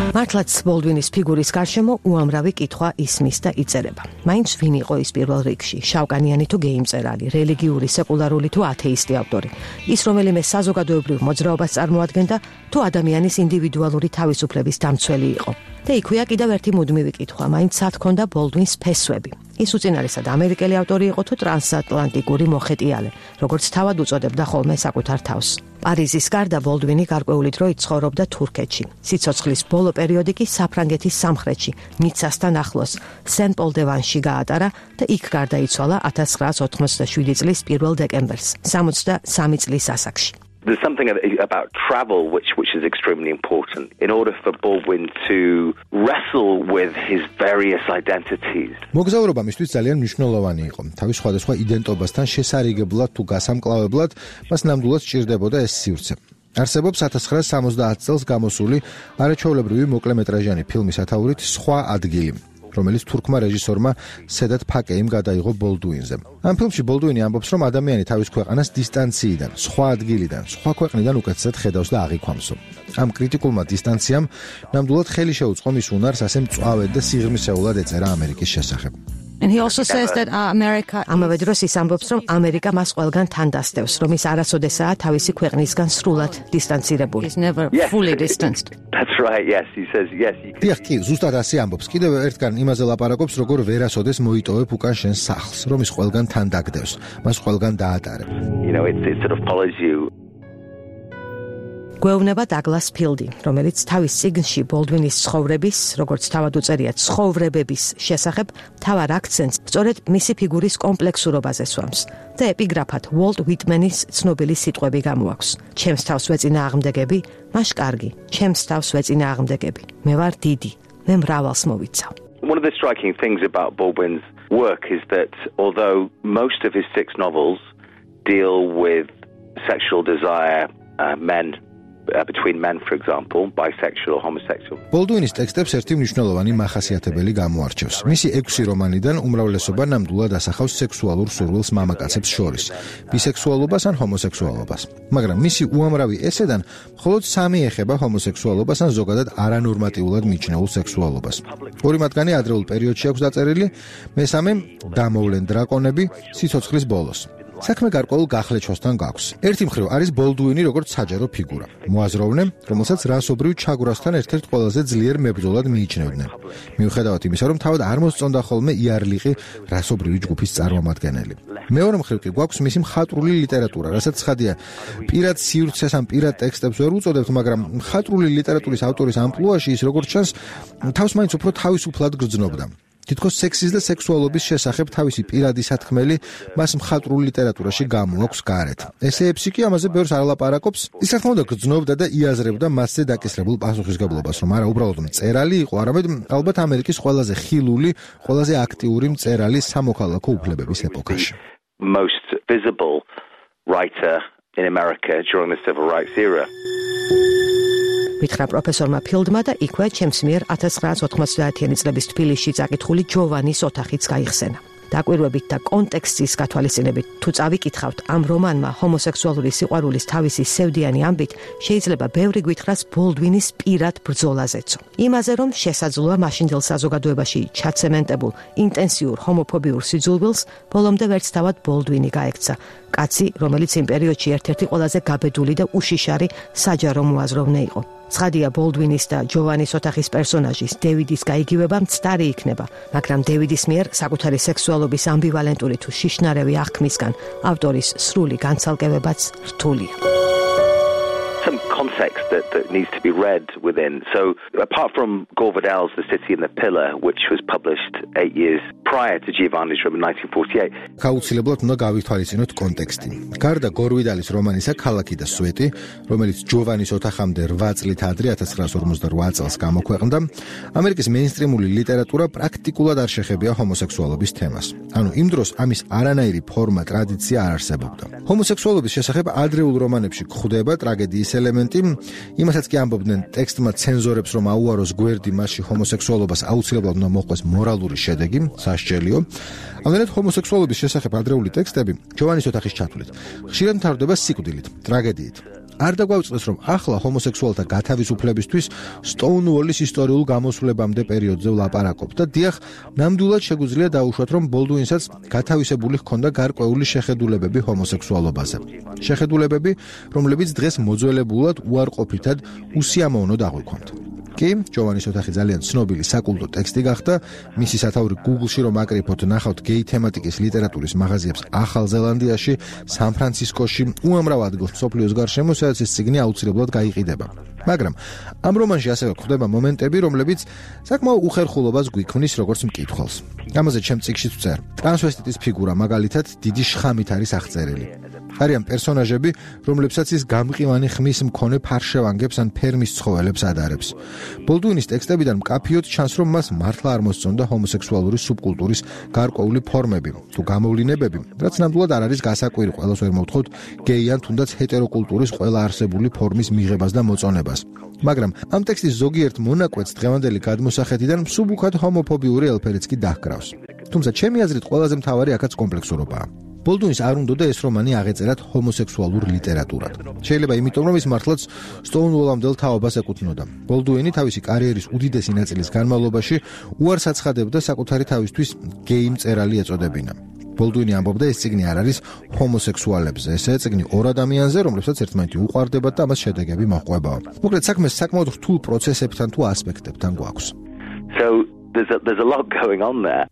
მართლაც ბოლდვინის ფიგურის გარშემო უამრავი კითხვა ისმის და იწერება. მაინც ვინ იყო ის პირველ რიგში, შავკანიანი თუ გეიმწერალი, რელიგიური, სეკულარული თუ ათეისტი ავტორი, ის რომელიმე საზოგადოებრივ მოძრაობას წარმოადგენდა თუ ადამიანის ინდივიდუალური თავისუფლების დამცველი იყო. და იქვეა კიდევ ერთი მუდმივი კითხვა, მაინც სად ჰქონდა ბოლდვინს ფესვები. ის უწინარესად ამერიკელი ავტორი იყო თუ ტრანსატლანტიკური მოხეტიალე, როგორც თავად უწოდებდა ხოლმე საკუთარ თავს. პარიზის გარდა ბოლდვინი გარკვეული დრო ცხოვრობდა თურქეთში. სიცოცხლის ბოლო პერიოდი კი საფრანგეთის სამხრეთში, ნიცასთან ახლოს, სენ-პოლ-დე-ვანში გაატარა და იქ გარდაიცვალა 1987 წლის 1 დეკემბერს, 63 წლის ასაკში. There's something about travel which is extremely important in order for Baldwin to wrestle with his various identities. მოგზაურობა მისთვის ძალიან მნიშვნელოვანი იყო. თავის სხვადასხვა იდენტობასთან შესარიგებლად თუ გასამკლავებლად მას ნამდვილად სჭირდებოდა ეს სივრცე. არსებობს 1970 წელს გამოსული არაჩვეულებრივი მოკლემეტრაჟიანი ფილმის სათაურით სხვა ადგილი, რომელიც თურქმა რეჟისორმა სედათ ფაკეიმ გადაიღო ბოლდუინზე. ამ ფილმში ბოლდუინი ამბობს, რომ ადამიანი თავის ქვეყანას დისტანციიდან, სხვა ადგილიდან, სხვა ქვეყნიდან უკეთესად ხედავს და აღიქვამსო. ამ კრიტიკულმა დისტანციამ ნამდვილად ხელი შეუწყო მის უნარს ასე მწვავედ და სიღრმისეულად ეწერა ამერიკის შესახებ. And he also says that America ამავე დროს ის ამბობს, რომ ამერიკა მას ყველგან თან დასდევს, რომ ის არასოდესაა თავისი ქვეყნისგან სრულად დისტანცირებული. He's never fully distanced. That's right, yes, he says yes. დიახ, კი, ზუსტად ასე ამბობს. კიდევ ერთგან იმაზე ლაპარაკობს, როგორ ვერასოდეს მოიტოვებ უკან შენს სახლს, რომ ის ყველგან თან დაგდევს, მას ყველგან დაატარებ. You know, it sort of follows you. გვეუბნება დაგლას ფილდი, რომელიც თავის წიგნში ბოლდვინის ცხოვრების, როგორც თავად უწერია, ცხოვრებების შესახებ თავარ აქცენტს სწორედ მისი ფიგურის კომპლექსურობაზე სვამს და ეპიგრაფად უოლტ ვიტმენის ცნობილი სიტყვები გამოაქვს. ჩემს თავს ვეწინა აღმდეგები, მაშ კარგი, ჩემს თავს ვეწინა აღმდეგები. მე ვარ დიდი, მე მრავალს მოვიცავ. One of the striking things about Baldwin's work is that although most of his 6 novels deal with sexual desire, between men, for example, bisexual or homosexual. ბოლდუინის ტექსტებს ერთი მნიშვნელოვანი მახასიათებელი გამოარჩევს. მისი 6 რომანიდან უმრავლესობა ნამდვილად ასახავს სექსუალურ სურვილს მამაკაცებს შორის, ბისექსუალობას ან ჰომოსექსუალობას. მაგრამ მისი უამრავი ესედან მხოლოდ 3 ეხება ჰომოსექსუალობას ან ზოგადად არანორმატიულად მიჩნეულ სექსუალობას. 2 მათგანი ადრეულ პერიოდში აქვს დაწერილი, მესამე დამოვლენ დრაკონები სიცოცხლის ბოლოს. საქმე გარკვეულ გახლეჩვასთან გაქვს. ერთი მხრივ არის ბოლდუინი როგორც საჯარო ფიგურა. მოაზროვნე, რომელსაც რასობრივ ჩაგვრასთან ერთ-ერთ ყველაზე ძლიერ მებრძოლად მიიჩნევდნენ. მიუხედავად იმისა, რომ თავად არ მოსწონდა ხოლმე იარლიყი რასობრივი ჯგუფის წარმომადგენელი. მეორე მხრივ კი გვაქვს მისი მხატვრული ლიტერატურა, რასაც ცხადია, პირად სივრცეს ან პირად ტექსტებს ვერ უწოდებთ, მაგრამ მხატვრული ლიტერატურის ავტორის ამპლუაში ის როგორც ჩანს, თავს მაინც უფრო თავისუფლად გრძნობდა. თითქოს სექსის და სექსუალობის შესახებ თავისი პირადი სათქმელი მას მხატვრულ ლიტერატურაში გამოაქვს გარეთ. ესეებში კი ამაზე ბევრს არ ლაპარაკობს. ის რა თქმა უნდა გრძნობდა და იაზრებდა მასზე დაკისრებულ პასუხისგებლობას, რომ არა უბრალოდ მწერალი იყო, არამედ ალბათ ამერიკის ყველაზე ხილული, ყველაზე აქტიური მწერალი სამოქალაქო უფლებების ეპოქაში. Most visible writer in America during the civil rights era. მითხრა პროფესორმა ფილდმა და იქვე ჩემს მიერ 1990-იანი წლების თბილისში წაკითხული ჯოვანის ოთახიც გაიხსენა. დაკვირვებით და კონტექსტის გათვალისწინებით თუ წავიკითხავთ ამ რომანმა ჰომოსექსუალური სიყვარულის თავისი სევდიანი ამბით შეიძლება ბევრი გითხრას ბოლდვინის პირად ბრძოლაზეცო. იმაზე რომ შესაძლოა მაშინდელ საზოგადოებაში ჩაცემენტებულ ინტენსიურ ჰომოფობიურ სიძულვილს ბოლომდე ვერც თავად ბოლდვინი გაექცა. კაცი, რომელიც იმ პერიოდში ერთ-ერთი ყველაზე გაბედული და უშიშარი საჯარო მოაზროვნე იყო. ცხადია ბოლდვინის და ჯოვანის ოთახის პერსონაჟის დევიდის გაიგივება მცდარი იქნება, მაგრამ დევიდის მიერ საკუთარი სექსუალობის ამბივალენტური თუ შიშნარევი აღქმისგან ავტორის სრული განცალკევებაც რთულია. Some context that needs to be read within. So apart from Gore Vidal's The City and the Pillar, which was published 8 years prior to Giovanni's roman in 1948. გაუცილებლად უნდა გავითვალისწინოთ კონტექსტი. გარდა გორ ვიდალის რომანისა ქალაქი და სვეტი, რომელიც ჯოვანის ოთახამდე 8 წლით ადრე 1948 წელს გამოქვეყნდა, ამერიკის მეინსტრიმული ლიტერატურა პრაქტიკულად არ შეხებია ჰომოსექსუალობის თემას. ანუ იმ დროს ამის არანაირი ფორმა, ტრადიცია არ არსებობდა. ჰომოსექსუალობის შესახებ ადრეულ რომანებში გვხვდება ტრაგედიის ელემენტი, იმასაც კი ამბობდნენ ტექსტმა ცენზორებს, რომ აუაროს გვერდი მასში ჰომოსექსუალობას აუცილებლად უნდა მოჰყვეს მორალური შედეგი, სასჯელიო. ამგვარად ჰომოსექსუალობის შესახებ ადრეული ტექსტები ჯოვანის ოთახის ჩათვლით ხშირად მთავრდება სიკვდილით, ტრაგედიით. არ დაგვაუწყდეს, რომ ახლა ჰომოსექსუალთა გათავისუფლებისთვის სტოუნუოლის ისტორიულ გამოსვლებამდე პერიოდზე ვლაპარაკობთ და დიახ, ნამდვილად შეგვიძლია დაუშვათ, რომ ბოლდუინსაც გათავისებული ჰქონდა გარკვეული შეხედულებები ჰომოსექსუალობაზე. შეხედულებები, რომლებიც დღეს მოძველებულად უარყოფითად უსიამოვნოდ აღვიქვამთ. კი, ჯოვანის ოთახი ძალიან ცნობილი საკულტო ტექსტი გახდა. მისი სათაური Google-ში რომ აკრიფოთ, ნახავთ გეი თემატიკის ლიტერატურის მაღაზიებს ახალ ზელანდიაში, სან-ფრანცისკოში, უამრავ ადგილს მსოფლიოს გარშემო, სადაც ეს წიგნი აუცილებლად გაიყიდება. მაგრამ ამ რომანში ასევე გვხვდება მომენტები, რომლებიც საკმაო უხერხულობას გვიქმნის როგორც მკითხველს. ამაზე ჩემ წიგნშიც ვწერ. ტრანსვესტიტის ფიგურა მაგალითად დიდი შხამით არის აღწერილი. არიან პერსონაჟები, რომლებსაც ის გამყივანი ხმის მქონე ფარშევანგებს ან ფერმის ცხოველებს ადარებს. ბოლდუინის ტექსტებიდან მკაფიოდ ჩანს, რომ მას მართლა არ მოსწონდა ჰომოსექსუალური სუბკულტურის გარკვეული ფორმები თუ გამოვლინებები, რაც ნამდვილად არ არის გასაკვირი, ყველას ვერ მოვთხოვთ გეი ან თუნდაც ჰეტეროკულტურის ყველა არსებული ფორმის მიღებას და მოწონებას. მაგრამ ამ ტექსტის ზოგიერთ მონაკვეთს დღევანდელი გადმოსახედიდან მსუბუქად ჰომოფობიური ელფერიც კი დაჰკრავს. თუმცა ჩემი აზრით ყველაზე მთავარი აქაც კომპლექსურობაა. ბოლდუინს არ უნდოდა ეს რომანი აღეწერათ ჰომოსექსუალურ ლიტერატურად. შეიძლება იმიტომ, რომ ის მართლაც სტოუნუოლამდელ თაობას ეკუთვნოდა. ბოლდუინი თავისი კარიერის უდიდესი ნაწილის განმავლობაში უარს აცხადებდა საკუთარი თავისთვის გეი მწერალი ეწოდებინა. ბოლდუინი ამბობდა, ეს წიგნი არ არის ჰომოსექსუალებზე, ესეა წიგნი ორ ადამიანზე, რომლებსაც ერთმანეთი უყვარდებათ და ამას შედეგები მოჰყვებაო. მოკლედ, საქმეს საკმაოდ რთულ პროცესებთან თუ ასპექტებთან გვაქვს. So there's a lot going on there.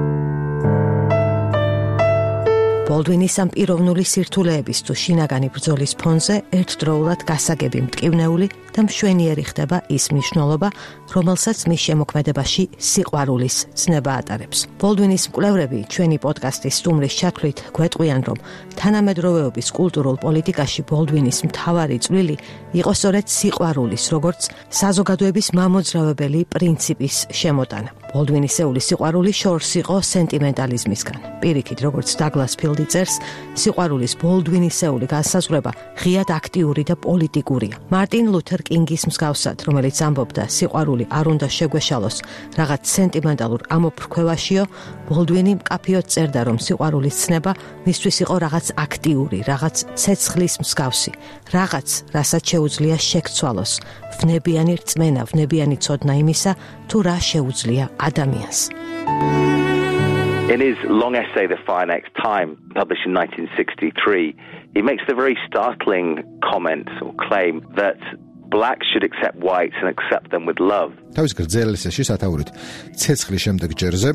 ბოლდუინის ამ პიროვნული სირთულეების თუ შინაგანი ბრძოლის ფონზე ერთდროულად გასაგები მტკივნეული და მშვენიერი ხდება ის მნიშვნელობა, რომელსაც მის შემოქმედებაში სიყვარულის ცნება ატარებს. ბოლდუინის მკვლევრები ჩვენი პოდკასტის სტუმრის ჩათვლით გვეტყვიან, რომ თანამედროვეობის კულტურულ პოლიტიკაში ბოლდუინის მთავარი წვლილი იყო სწორედ სიყვარულის, როგორც საზოგადოების მამოძრავებელი პრინციპის შემოტანა. ბოლდუინისეული სიყვარული შორს იყო სენტიმენტალიზმისგან. პირიქით, როგორც დაგლას ფილდი წერს, სიყვარულის ბოლდუინისეული განსაზღვრება ღიად აქტიური და პოლიტიკურია. მარტინ ლუთერ კინგის მსგავსად, რომელიც ამბობდა, სიყვარული არ უნდა შეგვეშალოს რაღაც სენტიმენტალურ ამოფრქვევაშიო, ბოლდუინი მკაფიოდ წერდა, რომ სიყვარულის ცნება მისთვის იყო რაღაც აქტიური, რაღაც ცეცხლის მსგავსი, რაღაც, რასაც შეუძლია შექცვალოს, ვნებიანი რწმენა, ვნებიანი ცოდნა იმისა, თუ რა შეუძლია ადამიანს. In his long essay, The Fire Next Time, published in 1963, he makes the very startling comment or claim that blacks should accept whites and accept them with love. თავის გრძელ ესეში სათაურით ცეცხლის შემდეგ ჯერზე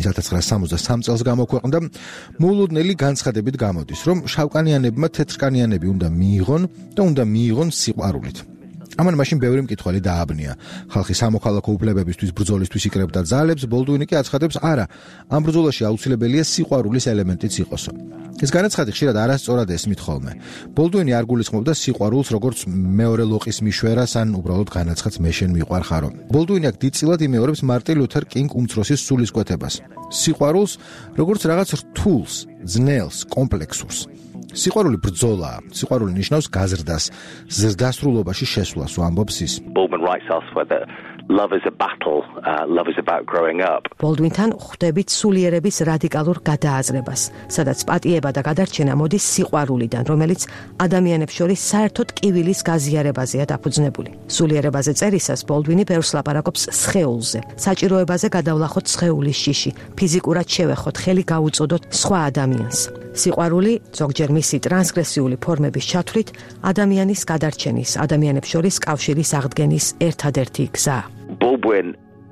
1963 წელს გამოქვეყნდა, მოულოდნელი განცხადებით გამოდის, რომ შავკანიანებმა თეთრკანიანები უნდა მიიღონ და უნდა მიიღონ სიყვარულით. ამან მაშინ ბევრი მკითხველი დააბნია. ხალხი სამოქალაქო უფლებებისთვის ბრძოლისთვის იკრებდა ძალებს, ბოლდუინი კი აცხადებს, არა, ამ ბრძოლაში აუცილებელია სიყვარულის ელემენტიც იყოსო. ეს განაცხადი ხშირად არასწორად ესმით ხოლმე. ბოლდუინი არ გულისხმობდა სიყვარულს როგორც მეორე ლოყის მიშვერას ან უბრალოდ განაცხადს მე შენ მიყვარხარო. ბოლდუინი აქ დიდწილად იმეორებს მარტინ ლუთერ კინგ უმცროსის სულისკვეთებას. სიყვარულს როგორც რაღაც რთულს, ძნელს, კომპლექსურს. სიყვარული ბრძოლაა. სიყვარული ნიშნავს გაზრდას, ზრდასრულობაში შესვლას, ამბობს ის. Baldwin writes elsewhere that love is a battle, love is about growing up. ბოლდუინთან ხვდებით სულიერების რადიკალურ გადააზრებას, სადაც პატიება და გადარჩენა მოდის სიყვარულიდან, რომელიც ადამიანებს შორის საერთოდ კივილის გაზიარებაზეა დაფუძნებული. სულიერებაზე წერისას ბოლდუინი ბევრს ლაპარაკობს სხეულზე. საჭიროებაზე გადავლახოთ სხეულის შიში, ფიზიკურად შევეხოთ, ხელი გაუწოდოთ სხვა ადამიანს. სიყვარული, ზოგჯერ მისი ტრანსგრესიული ფორმების ჩათვლით, ადამიანის გადარჩენის, ადამიანებს შორის კავშირის აღდგენის ერთადერთი გზაა. Baldwin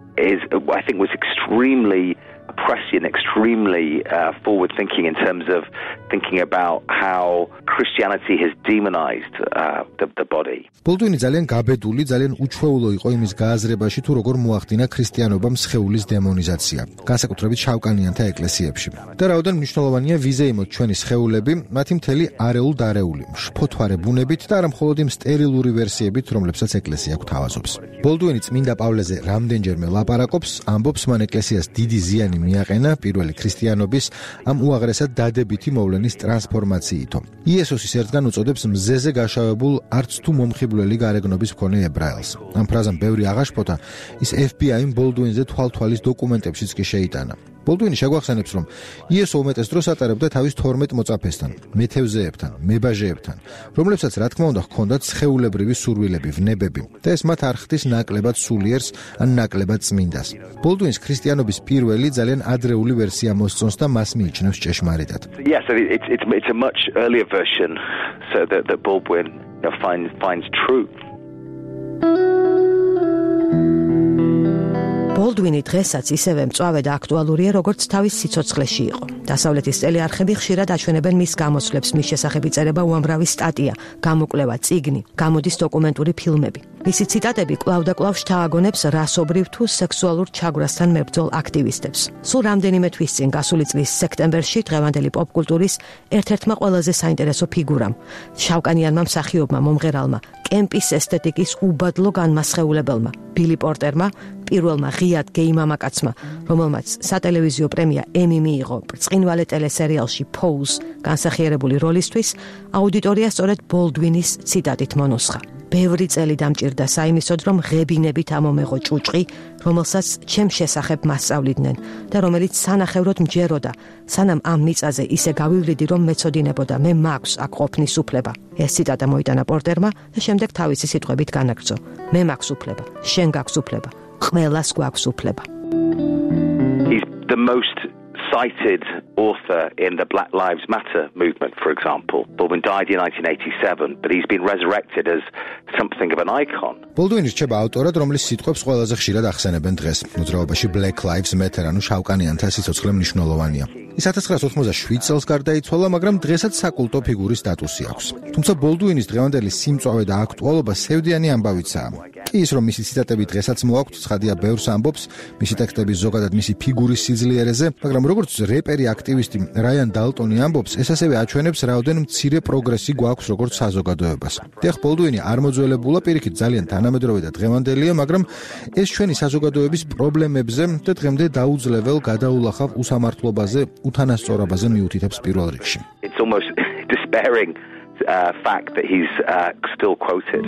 I think was extremely prescient, extremely forward-thinking in terms of thinking about how Christianity has demonized the body. ბოლდუინი ძალიან გაბედული, ძალიან უჩვეულო იყო იმის გააზრებაში, თუ როგორ მოახდინა ქრისტიანობამ სხეულის დემონიზაცია, განსაკუთრებით შავკანიანთა ეკლესიებში. და რაოდენ მნიშვნელოვანია ვიზეიმოთ ჩვენი სხეულები, მათი მთელი არეულ-დარეული, შფოთვარე ბუნებით და არა მხოლოდ იმ სტერილური ვერსიებით, რომლებსაც ეკლესია გვთავაზობს. ბოლდუინი წმინდა პავლეზე რამდენჯერმე ლაპარაკობს, ამბობს, მან ეკლესიას დიდი ზიანი მიაყენა პირველი ქრისტიანობის ამ უაღრესად დადებითი მოვლენის ტრანსფორმაციითო. იესოსის ერთგან უწოდებს მზეზე გაშავებულ არც თუ მომხიბვლელი გარეგნობის მქონე ებრაელს. ამ ფრაზამ ბევრი აღაშფოთა, ის FBI-მ ბოლდუინზე თვალთვალის დოკუმენტებშიც კი შეიტანა. ბოლდუინი შეგვახსენებს, რომ იესო უმეტეს დროს ატარებდა თავის 12 მოწაფესთან, მეთევზეებთან, მებაჟეებთან, რომლებსაც რა თქმა უნდა ჰქონდათ სხეულებრივი სურვილები, ვნებები და ეს მათ არ ხდის ნაკლებად სულიერს ან ნაკლებად წმინდას. ბოლდუინის ქრისტიანობის პირველი ძალიან ადრეული ვერსია მოსწონს და მას მიიჩნევს ჭეშმარიტად. Yeah, so it's a much earlier version so that Baldwin finds truth. ბოლდუინი დღესაც ისევე მწვავე და აქტუალურია, როგორც თავის სიცოცხლეში იყო. დასავლეთის ტელეარხები ხშირად აჩვენებენ მის გამოსვლებს, მის შესახებ იწერება უამრავი სტატია, გამოკვლევა, წიგნი, გამოდის დოკუმენტური ფილმები. მისი ციტატები კვლავ და კვლავ შთააგონებს რასობრივ თუ სექსუალურ ჩაგვრასთან მებრძოლ აქტივისტებს. სულ რამდენიმე თვის წინ გასული წლის სექტემბერში დღევანდელი პოპკულტურის ერთ-ერთმა ყველაზე საინტერესო ფიგურამ, შავკანიანმა მსახიობმა, მომღერალმა, კემპის ესთეტიკის უბადლო განმასხეულებელმა, ბილი პორტერმა, პირველმა ღიად გეი მამაკაცმა, რომელმაც სატელევიზიო პრემია ემი მიიღო ბრწყინვალე ტელესერიალში Pose განსახიერებული როლისთვის, აუდიტორია სწორედ ბოლდუინის ციტატით მონუსხა. ბევრი წელი დამჭირდა საიმისოდ, რომ ღებინებით ამომეღო ჭუჭყი, რომელსაც ჩემს შესახებ მასწავლიდნენ და რომელიც სანახევროდ მჯეროდა, სანამ ამ მიწაზე ისე გავივლიდი, რომ მეცოდინებოდა, მე მაქვს აქ ყოფნის უფლება. ეს ციტატა მოიტანა პორტერმა და შემდეგ თავისი სიტყვებით განაგრძო. მე მაქვს უფლება, შენ გაქვს უფლება, ყველას გვაქვს უფლება. He's the most cited author in the Black Lives Matter movement, for example. Baldwin died in 1987, but he's been resurrected as something of an icon. ბოლდუინი რჩება ავტორად, რომლის სიტყვებს ყველაზე ხშირად ახსენებენ დღეს. მოძრაობაში Black Lives Matter, ანუ შავკანიანთა სიცოცხლე მნიშვნელოვანია. ის 1987 წელს გარდაიცვალა, მაგრამ დღესაც საკულტო ფიგურის სტატუსი აქვს. თუმცა ბოლდუინის დღევანდელი სიმწვავე და აქტუალობა სევდიანი ამბავიცაა. კი ის, რომ მისი ციტატები დღესაც მოაქვთ, ცხადია ბევრს ამბობს, მისი ტექსტები ზოგადად მისი ფიგურის სიძლიერეზე, მაგრამ როგორც რეპერი აქტივისტი რაიან დალტონი ამბობს, ეს ასევე აჩვენებს რაოდენ მცირე პროგრესი გვაქვს როგორც საზოგადოებას. დიახ, ბოლდუინი არ მოძველებულა, პირიქით ძალიან თანამედროვე და დღევანდელია, მაგრამ ეს ჩვენი საზოგადოების პრობლემებზე და დღემდე დაუძლებელ გადაულახავ უსამართლობაზე, უთანასწორობაზე მიუთითებს პირველ რიგში. It's almost despairing fact that he's still quoted.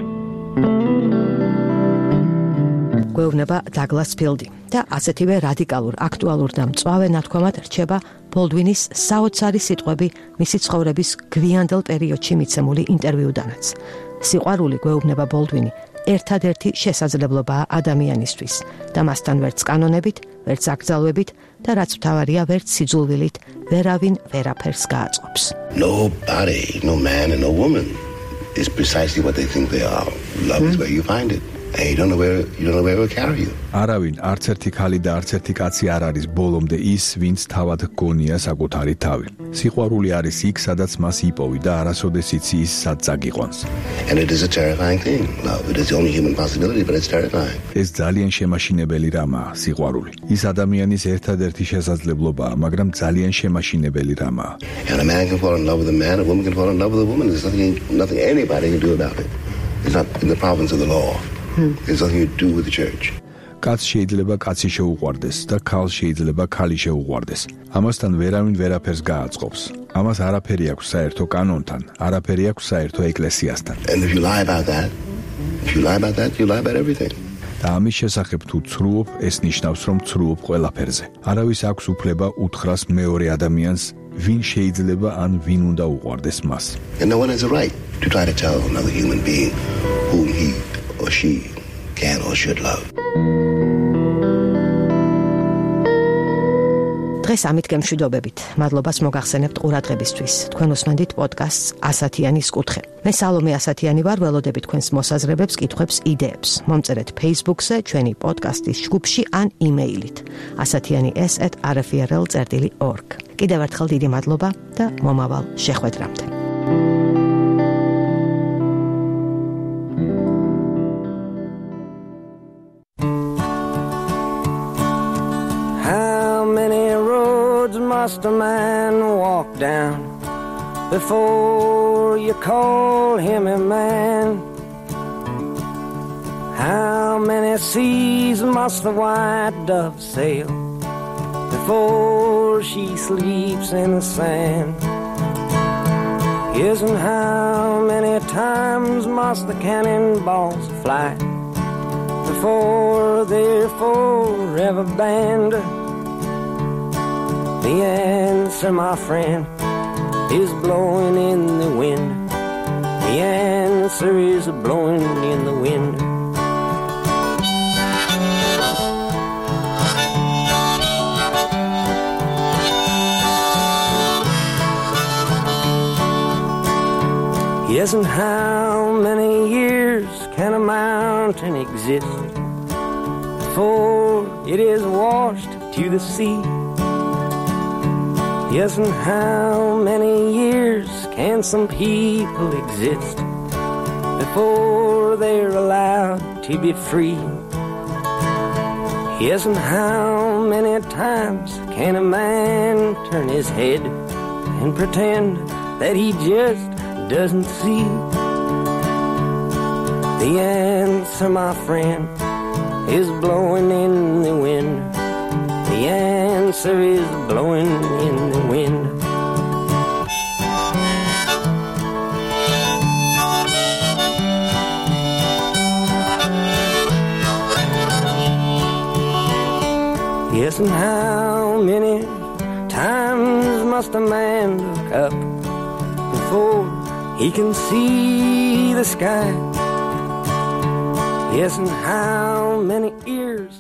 გვეუბნება დაგლას ფილდი და ასეთივე რადიკალურ, აქტუალურ და მწვავე ნათქვამად რჩება ბოლდუინის საოცარი სიტყვები მისი ცხოვრების გვიანდელ პერიოდში მიცემული ინტერვიუდანაც. სიყვარული, გვეუბნება ბოლდუინი, ერთადერთი შესაძლებლობაა ადამიანისთვის და მასთან ვერც კანონებით, ვერც აკრძალვებით და რაც მთავარია, ვერც სიძულვილით ვერავინ ვერაფერს გააწყობს. Nobody, no man and no woman is precisely what they think they are. Love is where you find it. And you don't know where it will carry you. არავინ, არც ერთი ქალი და არც ერთი კაცი არ არის ბოლომდე ის, ვინც თავად გონია საკუთარი თავი. სიყვარული არის იქ, სადაც მას იპოვი და არასოდეს იცი ის სად წაგიყვანს. And it is a terrifying thing. Love, it is the only human possibility, but it's terrifying. ეს ძალიან შემაშინებელი რამაა, სიყვარული. ის ადამიანის ერთადერთი შესაძლებლობაა, მაგრამ ძალიან შემაშინებელი რამაა. And a man can fall in love with a man, a woman can fall in love with a woman. There's nothing anybody can do about it. It's not in the province of the law. There's nothing you do with the church. კაც შეიძლება კაცი შეუყვარდეს და ქალს შეიძლება ქალი შეუყვარდეს. ამასთან ვერავინ ვერაფერს გააწყობს. ამას არაფერი აქვს საერთო კანონთან, არაფერი აქვს საერთო ეკლესიასთან. And if you lie about that, you lie about everything. და ამის შესახებ თუ ცრუობ, ეს ნიშნავს, რომ ცრუობ ყველაფერზე. არავის აქვს უფლება უთხრას მეორე ადამიანს, ვინ შეიძლება ან ვინ უნდა უყვარდეს მას. And no one has a right to try to tell another human being whom he or she can or should love. დღეს ამით გემშვიდობებით. მადლობას მოგახსენებთ ყურადღებისთვის. თქვენ უსმენთ პოდკასტს ასათიანის კუთხე. მე სალომე ასათიანი ვარ, ველოდებით თქვენს მოსაზრებებს, კითხვებს, იდეებს. მომწერეთ Facebook-ზე, ჩვენი პოდკასტის ჯგუფში ან იმეილით. asatiani@rfrl.org. კიდევ ერთხელ დიდი მადლობა და მომავალ შეხვედრამდე. Must a man walk down before you call him a man? How many seas must the white dove sail before she sleeps in the sand? Yes, and how many times must the cannonballs fly before they're forever banned? The answer, my friend, is blowing in the wind. The answer is blowing in the wind. Yes, and how many years can a mountain exist before it is washed to the sea? Yes, and how many years can some people exist before they're allowed to be free? Yes, and how many times can a man turn his head and pretend that he just doesn't see? The answer, my friend, is blowing in the wind. The answer is blowing in the wind. Yes, and how many times must a man look up before he can see the sky? Yes, and how many ears